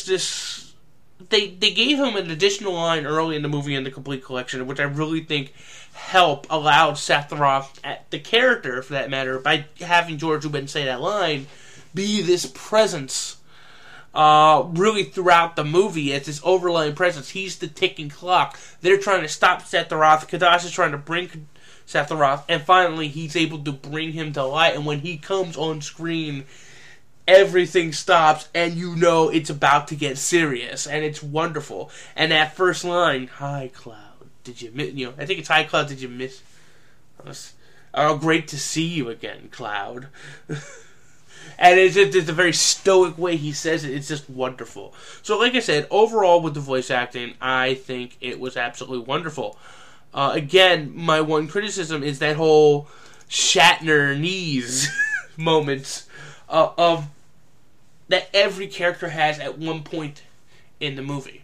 gave him an additional line early in the movie in the Complete Collection, which I really think allowed Sephiroth, the character for that matter, by having George Newbern say that line, be this presence really throughout the movie. It's this overlying presence. He's the ticking clock. They're trying to stop Sephiroth. Kadash is trying to bring Sephiroth, and finally he's able to bring him to light, and when he comes on screen, everything stops, and you know it's about to get serious, and it's wonderful. And that first line, "Hi, Cloud, did you miss? I think it's Hi, Cloud. Did you miss us? Oh, great to see you again, Cloud. And it's a very stoic way he says it. It's just wonderful. So, like I said, overall with the voice acting, I think it was absolutely wonderful. Again, my one criticism is that whole Shatner knees moment of that every character has at one point in the movie.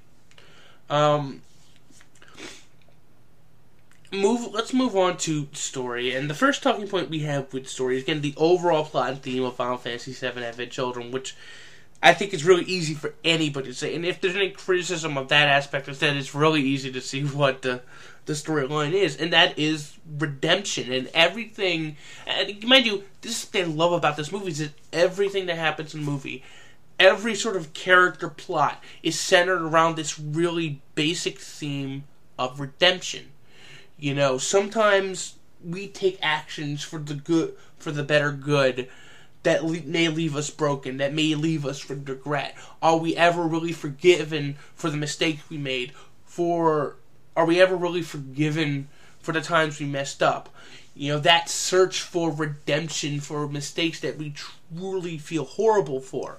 Let's move on to story. And the first talking point we have with story is, again, the overall plot and theme of Final Fantasy VII Advent Children, which I think is really easy for anybody to say. And if there's any criticism of that aspect, is that it's really easy to see what the storyline is, and that is redemption and everything. And mind you, this is what I love about this movie, is that everything that happens in the movie, every sort of character plot is centered around this really basic theme of redemption. Sometimes we take actions for the better good that may leave us broken, that may leave us with regret. Are we ever really forgiven for the mistakes we made? Are we ever really forgiven for the times we messed up? That search for redemption for mistakes that we truly feel horrible for.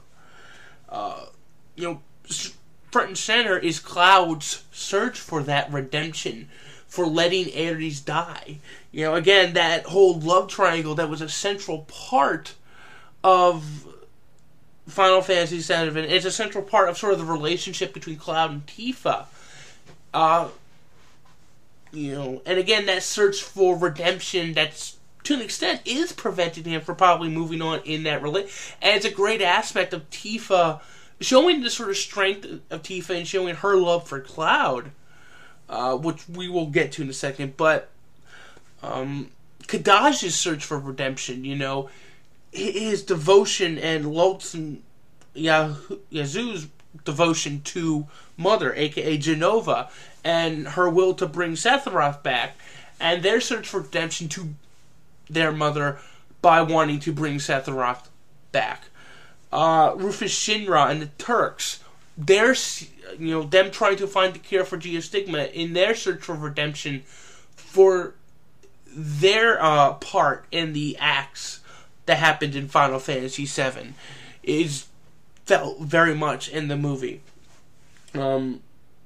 Front and center is Cloud's search for that redemption, for letting Ares die. Again, that whole love triangle that was a central part of Final Fantasy VII. It's a central part of sort of the relationship between Cloud and Tifa. And again, that search for redemption that's, to an extent, is preventing him from probably moving on in that relationship. And it's a great aspect of Tifa, showing the sort of strength of Tifa and showing her love for Cloud, which we will get to in a second. But Kadaj's search for redemption, his devotion and Lotsun Yazu's devotion to Mother, aka Jenova, and her will to bring Sephiroth back, and their search for redemption to their mother by wanting to bring Sephiroth back. Rufus Shinra and the Turks, them trying to find the cure for Geostigma in their search for redemption for their part in the acts that happened in Final Fantasy VII is felt very much in the movie. And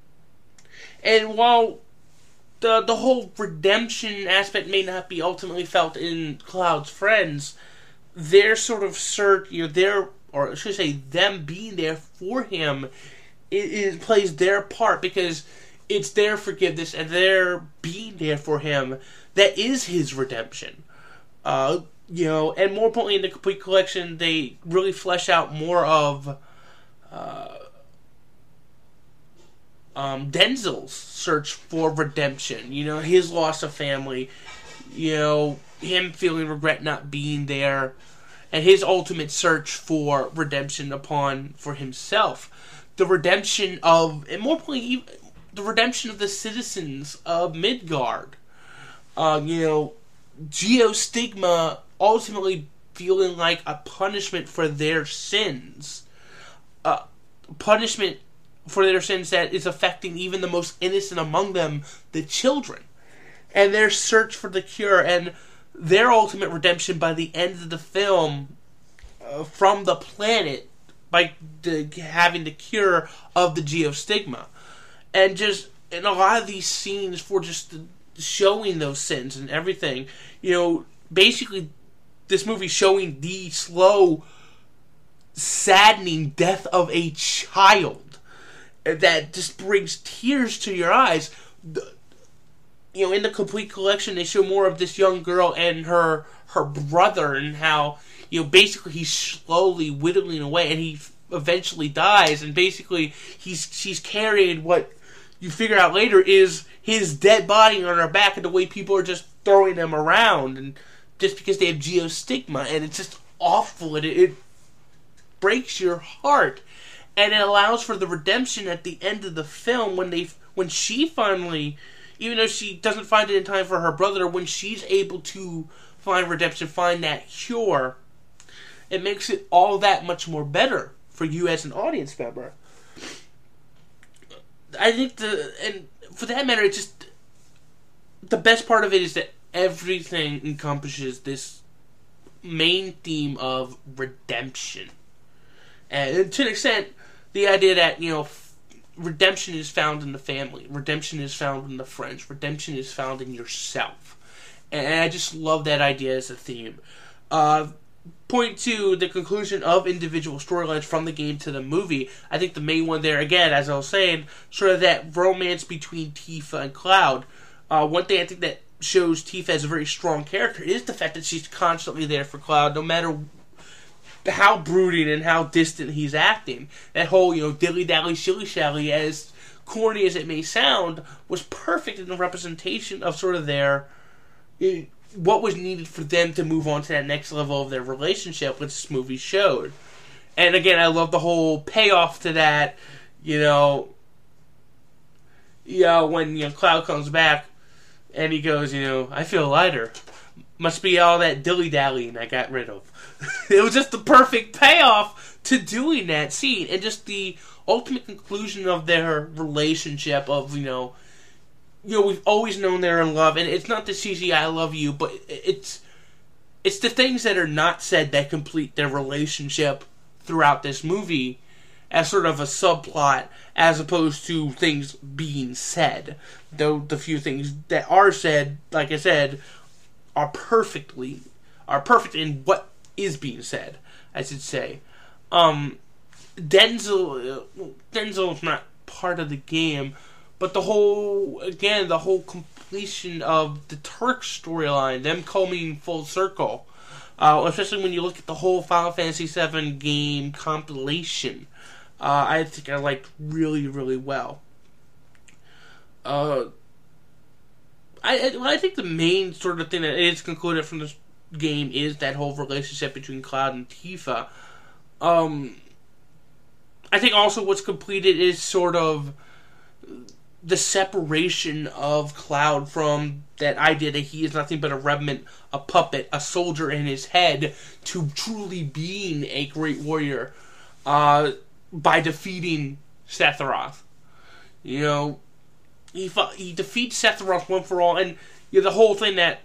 while the whole redemption aspect may not be ultimately felt in Cloud's friends, their sort of search, or I should say, them being there for him, it plays their part, because it's their forgiveness and their being there for him that is his redemption. And more importantly, in the complete collection, they really flesh out more of Denzel's search for redemption. His loss of family, him feeling regret not being there, and his ultimate search for redemption for himself. The redemption of, and more importantly, the redemption of the citizens of Midgard. Geostigma ultimately feeling like a punishment for their sins. Punishment for their sins that is affecting even the most innocent among them, the children. And their search for the cure, and their ultimate redemption by the end of the film from the planet by having the cure of the Geostigma. And just in a lot of these scenes for just showing those sins and everything, basically this movie showing the slow, saddening death of a child that just brings tears to your eyes. In the complete collection, they show more of this young girl and her brother, and how basically he's slowly whittling away, and he eventually dies, and basically she's carrying what you figure out later is his dead body on her back, and the way people are just throwing them around, and just because they have Geostigma, and it's just awful, and it breaks your heart. And it allows for the redemption at the end of the film when she finally, even though she doesn't find it in time for her brother, when she's able to find redemption, find that cure, it makes it all that much more better for you as an audience member. I think and for that matter, the best part of it is that everything encompasses this main theme of redemption. And to an extent, the idea that, redemption is found in the family. Redemption is found in the friends. Redemption is found in yourself. And I just love that idea as a theme. Point to the conclusion of individual storylines from the game to the movie. I think the main one there, again, as I was saying, sort of that romance between Tifa and Cloud. One thing I think that shows Tifa as a very strong character is the fact that she's constantly there for Cloud, no matter how brooding and how distant he's acting. That whole, dilly-dally, shilly-shally, as corny as it may sound, was perfect in the representation of sort of their... what was needed for them to move on to that next level of their relationship, which this movie showed. And again, I love the whole payoff to that, when Cloud comes back and he goes, I feel lighter. Must be all that dilly-dallying I got rid of. It was just the perfect payoff to doing that scene, and just the ultimate conclusion of their relationship of, we've always known they're in love, and it's not the cheesy "I love you," but it's the things that are not said that complete their relationship throughout this movie as sort of a subplot, as opposed to things being said. Though the few things that are said, like I said, are perfect in what is being said, I should say. Denzel is not part of the game, but the whole completion of the Turk storyline, them coming full circle, especially when you look at the whole Final Fantasy VII game compilation, I think I liked really, really well. I think the main sort of thing that is concluded from this game is that whole relationship between Cloud and Tifa. I think also what's completed is sort of the separation of Cloud from that idea that he is nothing but a remnant, a puppet, a soldier in his head, to truly being a great warrior by defeating Sephiroth. He defeats Sephiroth one for all, and the whole thing that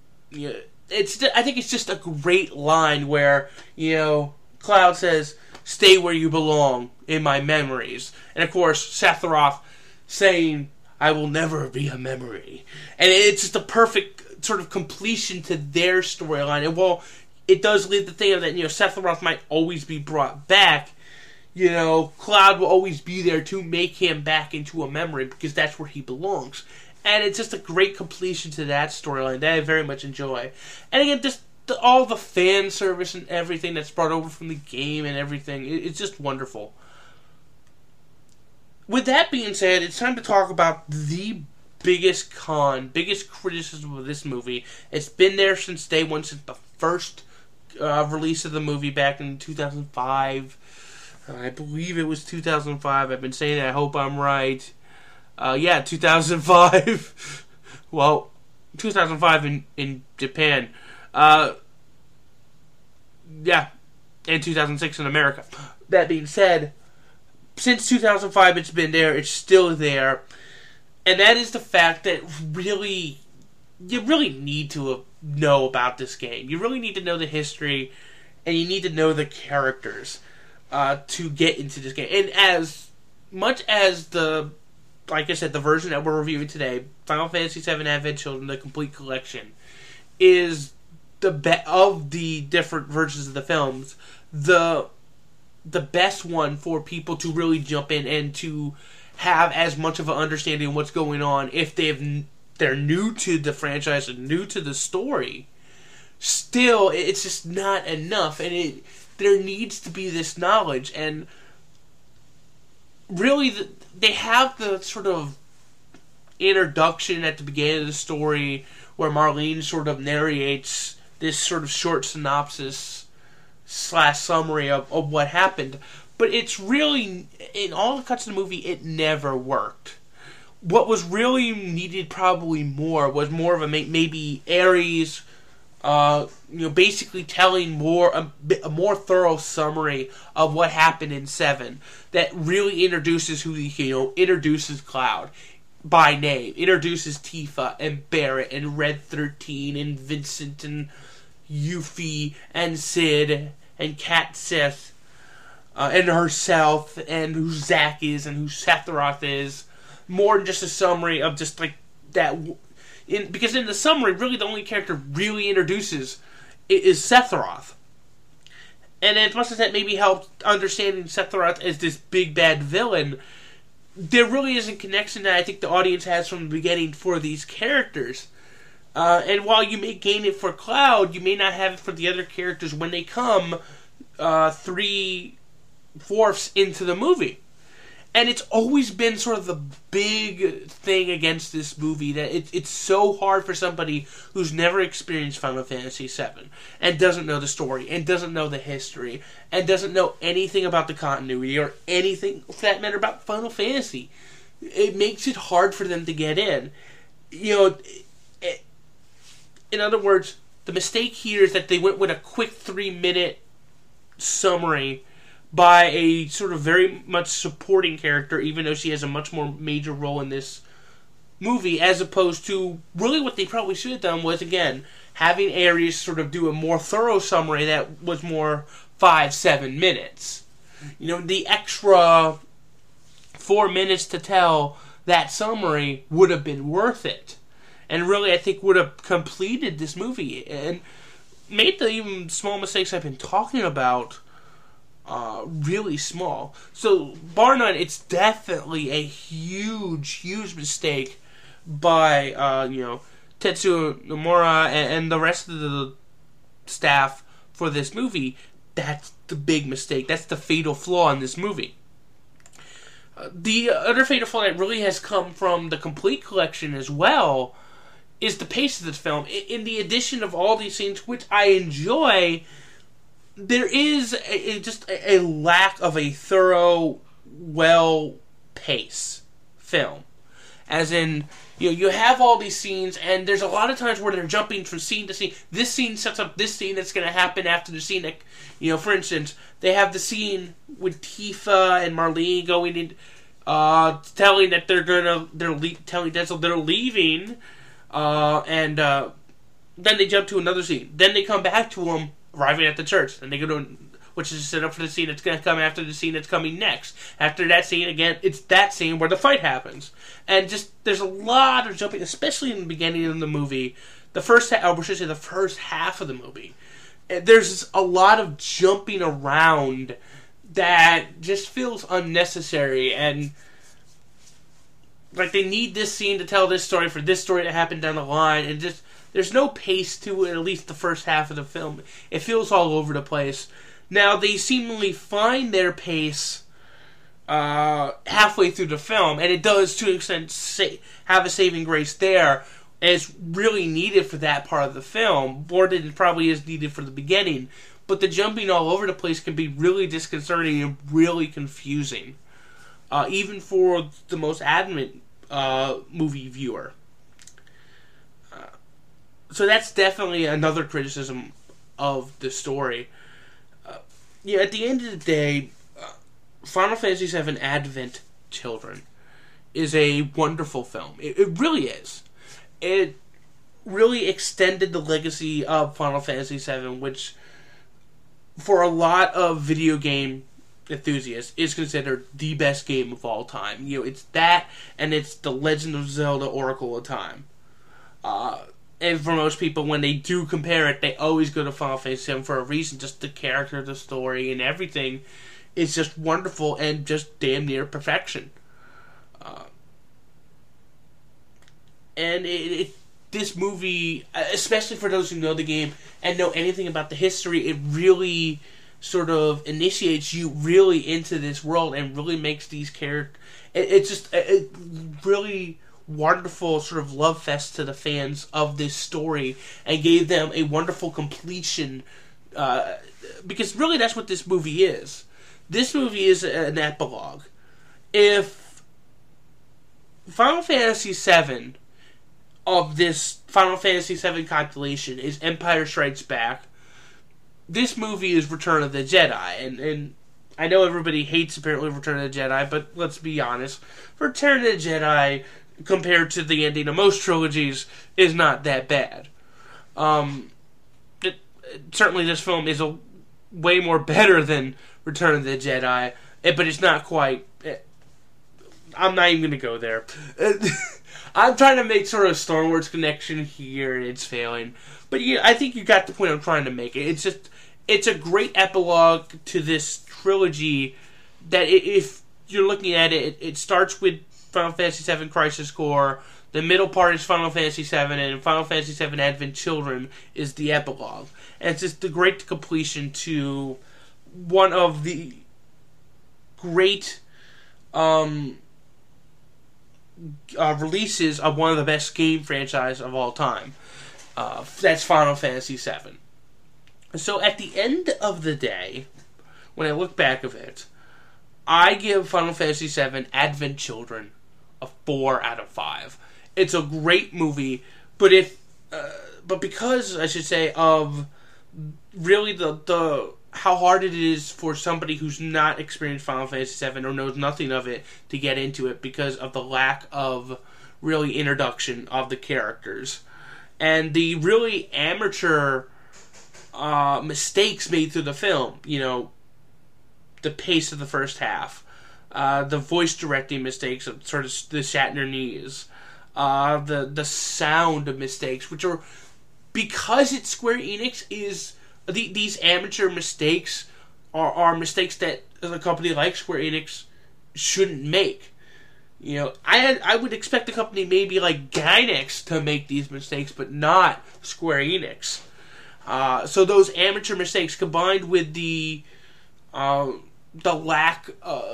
I think it's just a great line where Cloud says, "Stay where you belong in my memories," and of course Sephiroth saying, "I will never be a memory," and it's just a perfect sort of completion to their storyline. And while it does leave the thing of that Sephiroth might always be brought back, Cloud will always be there to make him back into a memory, because that's where he belongs. And it's just a great completion to that storyline that I very much enjoy. And again, just all the fan service and everything that's brought over from the game and everything, it's just wonderful. With that being said, it's time to talk about the biggest criticism of this movie. It's been there since day one, since the first release of the movie back in 2005. I believe it was 2005. I've been saying it. I hope I'm right. 2005. Well, 2005 in Japan. And 2006 in America. That being said, since 2005 it's been there. It's still there. And that is the fact that you really need to know about this game. You really need to know the history, and you need to know the characters to get into this game. And as much as like I said, the version that we're reviewing today, Final Fantasy VII Advent Children, the complete collection, is of the different versions of the films, the best one for people to really jump in and to have as much of an understanding of what's going on if they're new to the franchise and new to the story. Still, it's just not enough, and there needs to be this knowledge. And really, they have the sort of introduction at the beginning of the story where Marlene sort of narrates this sort of short synopsis / summary of what happened. But it's really, in all the cuts of the movie, it never worked. What was really needed probably more was more of a maybe Ares, basically telling a more thorough summary of what happened in 7 that really introduces introduces Cloud. by name. Introduces Tifa and Barrett and Red 13 and Vincent and Yuffie and Sid and Cat Sith and herself and who Zack is and who Sephiroth is. More than just a summary of just like that. Because in the summary, really the only character really introduces is Sephiroth. And as much as that maybe helped understanding Sephiroth as this big bad villain, there really isn't connection that I think the audience has from the beginning for these characters. And while you may gain it for Cloud, you may not have it for the other characters when they come 3/4 into the movie. And it's always been sort of the big thing against this movie, that it's so hard for somebody who's never experienced Final Fantasy VII and doesn't know the story and doesn't know the history and doesn't know anything about the continuity or anything, for that matter, about Final Fantasy. It makes it hard for them to get in. You know, in other words, the mistake here is that they went with a quick 3-minute summary by a sort of very much supporting character, even though she has a much more major role in this movie, as opposed to really what they probably should have done was, again, having Ares sort of do a more thorough summary that was more 5-7 minutes. You know, the extra 4 minutes to tell that summary would have been worth it. And really, I think, would have completed this movie and made the even small mistakes I've been talking about really small. So, bar none, it's definitely a huge mistake by, Tetsuya Nomura and the rest of the staff for this movie. That's the big mistake. That's the fatal flaw in this movie. The other fatal flaw that really has come from the complete collection as well is the pace of this film. In the addition of all these scenes, which I enjoy, there is just a lack of a thorough, well-paced film. As in, you have all these scenes, and there's a lot of times where they're jumping from scene to scene. This scene sets up this scene that's going to happen after the scene that, for instance, they have the scene with Tifa and Marlene going in, telling that telling Denzel they're leaving, and then they jump to another scene. Then they come back to him arriving at the church, and they go to, which is set up for the scene that's going to come after the scene that's coming next. After that scene, again, it's that scene where the fight happens. And just, there's a lot of jumping, especially in the beginning of the movie. The first half of the movie. There's a lot of jumping around that just feels unnecessary, and like they need this scene to tell this story for this story to happen down the line, and just there's no pace to it, at least the first half of the film. It feels all over the place. Now, they seemingly find their pace halfway through the film, and it does, to an extent, have a saving grace there. It's really needed for that part of the film, more than it probably is needed for the beginning. But the jumping all over the place can be really disconcerting and really confusing, even for the most adamant movie viewer. So that's definitely another criticism of the story. At the end of the day, Final Fantasy VII Advent Children is a wonderful film. It really is. It really extended the legacy of Final Fantasy VII, which, for a lot of video game enthusiasts, is considered the best game of all time. It's that, and it's The Legend of Zelda Oracle of Time. And for most people, when they do compare it, they always go to Final Fantasy VII for a reason. Just the character, the story, and everything is just wonderful and just damn near perfection. And this movie, especially for those who know the game and know anything about the history, it really sort of initiates you really into this world and really makes these characters... It's just a really wonderful sort of love fest to the fans of this story and gave them a wonderful completion, because really that's what this movie is. This movie is an epilogue. If Final Fantasy VII of this Final Fantasy VII compilation is Empire Strikes Back, this movie is Return of the Jedi, and I know everybody hates apparently Return of the Jedi, but let's be honest, Return of the Jedi compared to the ending of most trilogies, is not that bad. Certainly this film is way more better than Return of the Jedi, but it's not quite... I'm not even going to go there. I'm trying to make sort of a Star Wars connection here, and it's failing. But yeah, I think you got the point I'm trying to make. It's a great epilogue to this trilogy that if you're looking at it, it starts with Final Fantasy VII Crisis Core, the middle part is Final Fantasy VII, and Final Fantasy VII Advent Children is the epilogue. And it's just the great completion to one of the great releases of one of the best game franchises of all time. That's Final Fantasy VII. So at the end of the day, when I look back of it, I give Final Fantasy VII Advent Children a 4 out of 5. It's a great movie, but because I should say of really the how hard it is for somebody who's not experienced Final Fantasy VII or knows nothing of it to get into it because of the lack of really introduction of the characters and the really amateur mistakes made through the film. You know, the pace of the first half, the voice directing mistakes of sort of the Shatner knees, the sound of mistakes, which are because it's Square Enix is these amateur mistakes are mistakes that a company like Square Enix shouldn't make. You know, I would expect a company maybe like Gainax to make these mistakes, but not Square Enix. So those amateur mistakes combined with the lack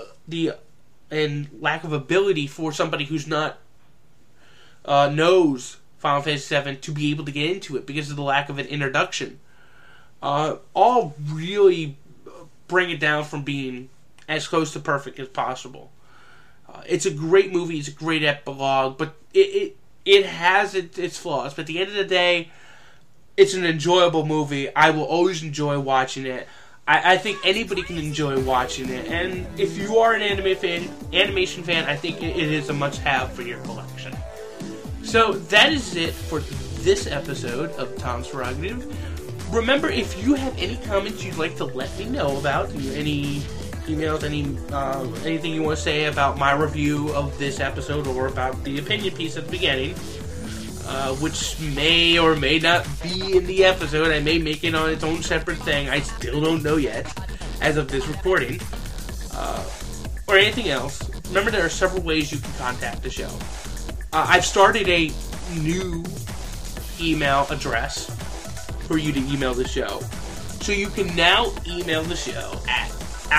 of ability for somebody who's not knows Final Fantasy VII to be able to get into it because of the lack of an introduction, all really bring it down from being as close to perfect as possible. It's a great movie, it's a great epilogue, but it has its flaws. But at the end of the day, it's an enjoyable movie. I will always enjoy watching it. I think anybody can enjoy watching it. And if you are an animation fan, I think it is a must-have for your collection. So that is it for this episode of Tom's Prerogative. Remember, if you have any comments you'd like to let me know about, any emails, anything you want to say about my review of this episode or about the opinion piece at the beginning, which may or may not be in the episode. I may make it on its own separate thing. I still don't know yet, as of this recording. Or anything else. Remember, there are several ways you can contact the show. I've started a new email address for you to email the show. So you can now email the show at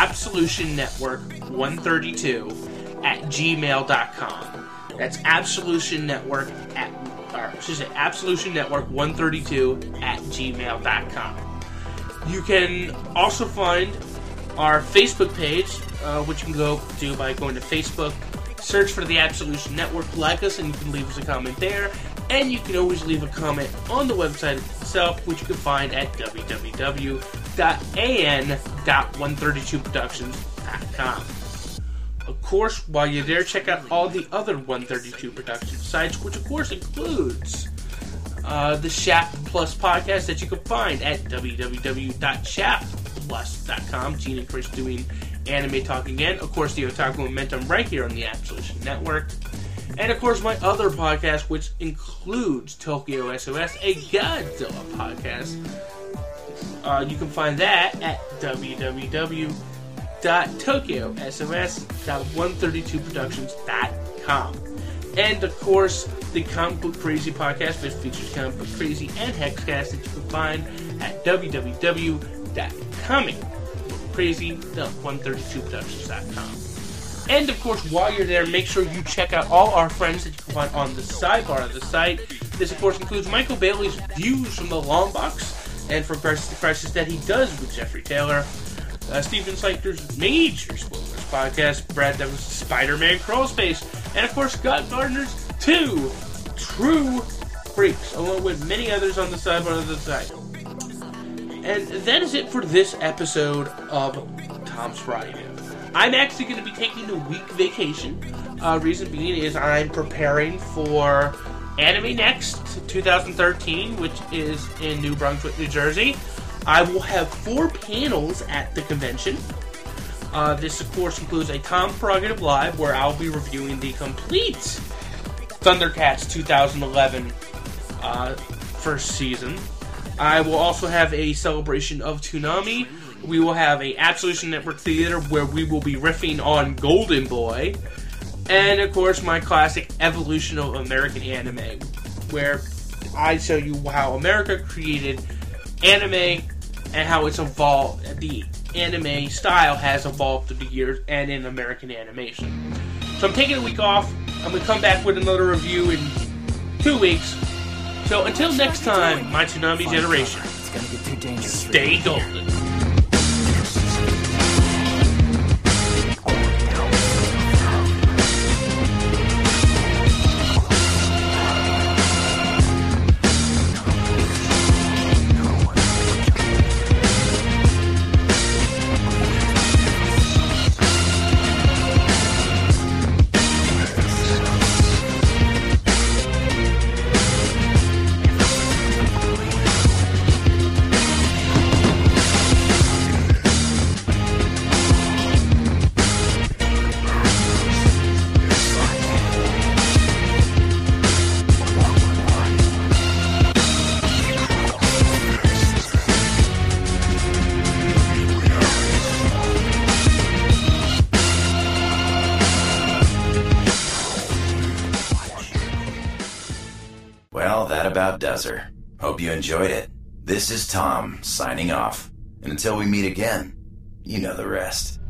absolutionnetwork132@gmail.com. That's absolutionnetwork132@gmail.com. You can also find our Facebook page, which you can go to by going to Facebook, search for the Absolution Network, like us, and you can leave us a comment there. And you can always leave a comment on the website itself, which you can find at www.an.132productions.com. Of course, while you're there, check out all the other 132 Productions sites, which of course includes the Shaft Plus podcast that you can find at www.shaftplus.com. Gene and Chris doing Anime Talk again. Of course, the Otaku Momentum right here on the Absolution Network. And of course, my other podcast, which includes Tokyo SOS, a Godzilla podcast. You can find that at www.tokyosos.132productions.com. And of course, the Comic Book Crazy podcast, which features Comic Book Crazy and Hexcast, that you can find at www.comicbookcrazy.132productions.com. And of course, while you're there, make sure you check out all our friends that you can find on the sidebar of the site. This, of course, includes Michael Bailey's Views from the Long Box, and from Crisis to Crisis that he does with Jeffrey Taylor, Steven Seichter's Major Spoilers podcast, Brad Douglas' Spider-Man Crawl Space, and of course, Scott Gardner's 2 True Freaks, along with many others on the sidebar of the site. And that is it for this episode of Tom's Prerogative. I'm actually going to be taking a week vacation Reason being is I'm preparing for Anime Next 2013, which is in New Brunswick, New Jersey. I will have 4 panels at the convention. This, of course, includes a Tom Prerogative Live, where I'll be reviewing the complete Thundercats 2011 first season. I will also have a celebration of Toonami. We will have a Absolution Network Theater, where we will be riffing on Golden Boy. And, of course, my classic Evolution of American Anime, where I show you how America created anime and how it's evolved. The anime style has evolved through the years and in American animation. So I'm taking a week off. I'm going to come back with another review in 2 weeks. So until next time, my Toonami generation, stay golden. About does her. Hope you enjoyed it. This is Tom, signing off. And until we meet again, you know the rest.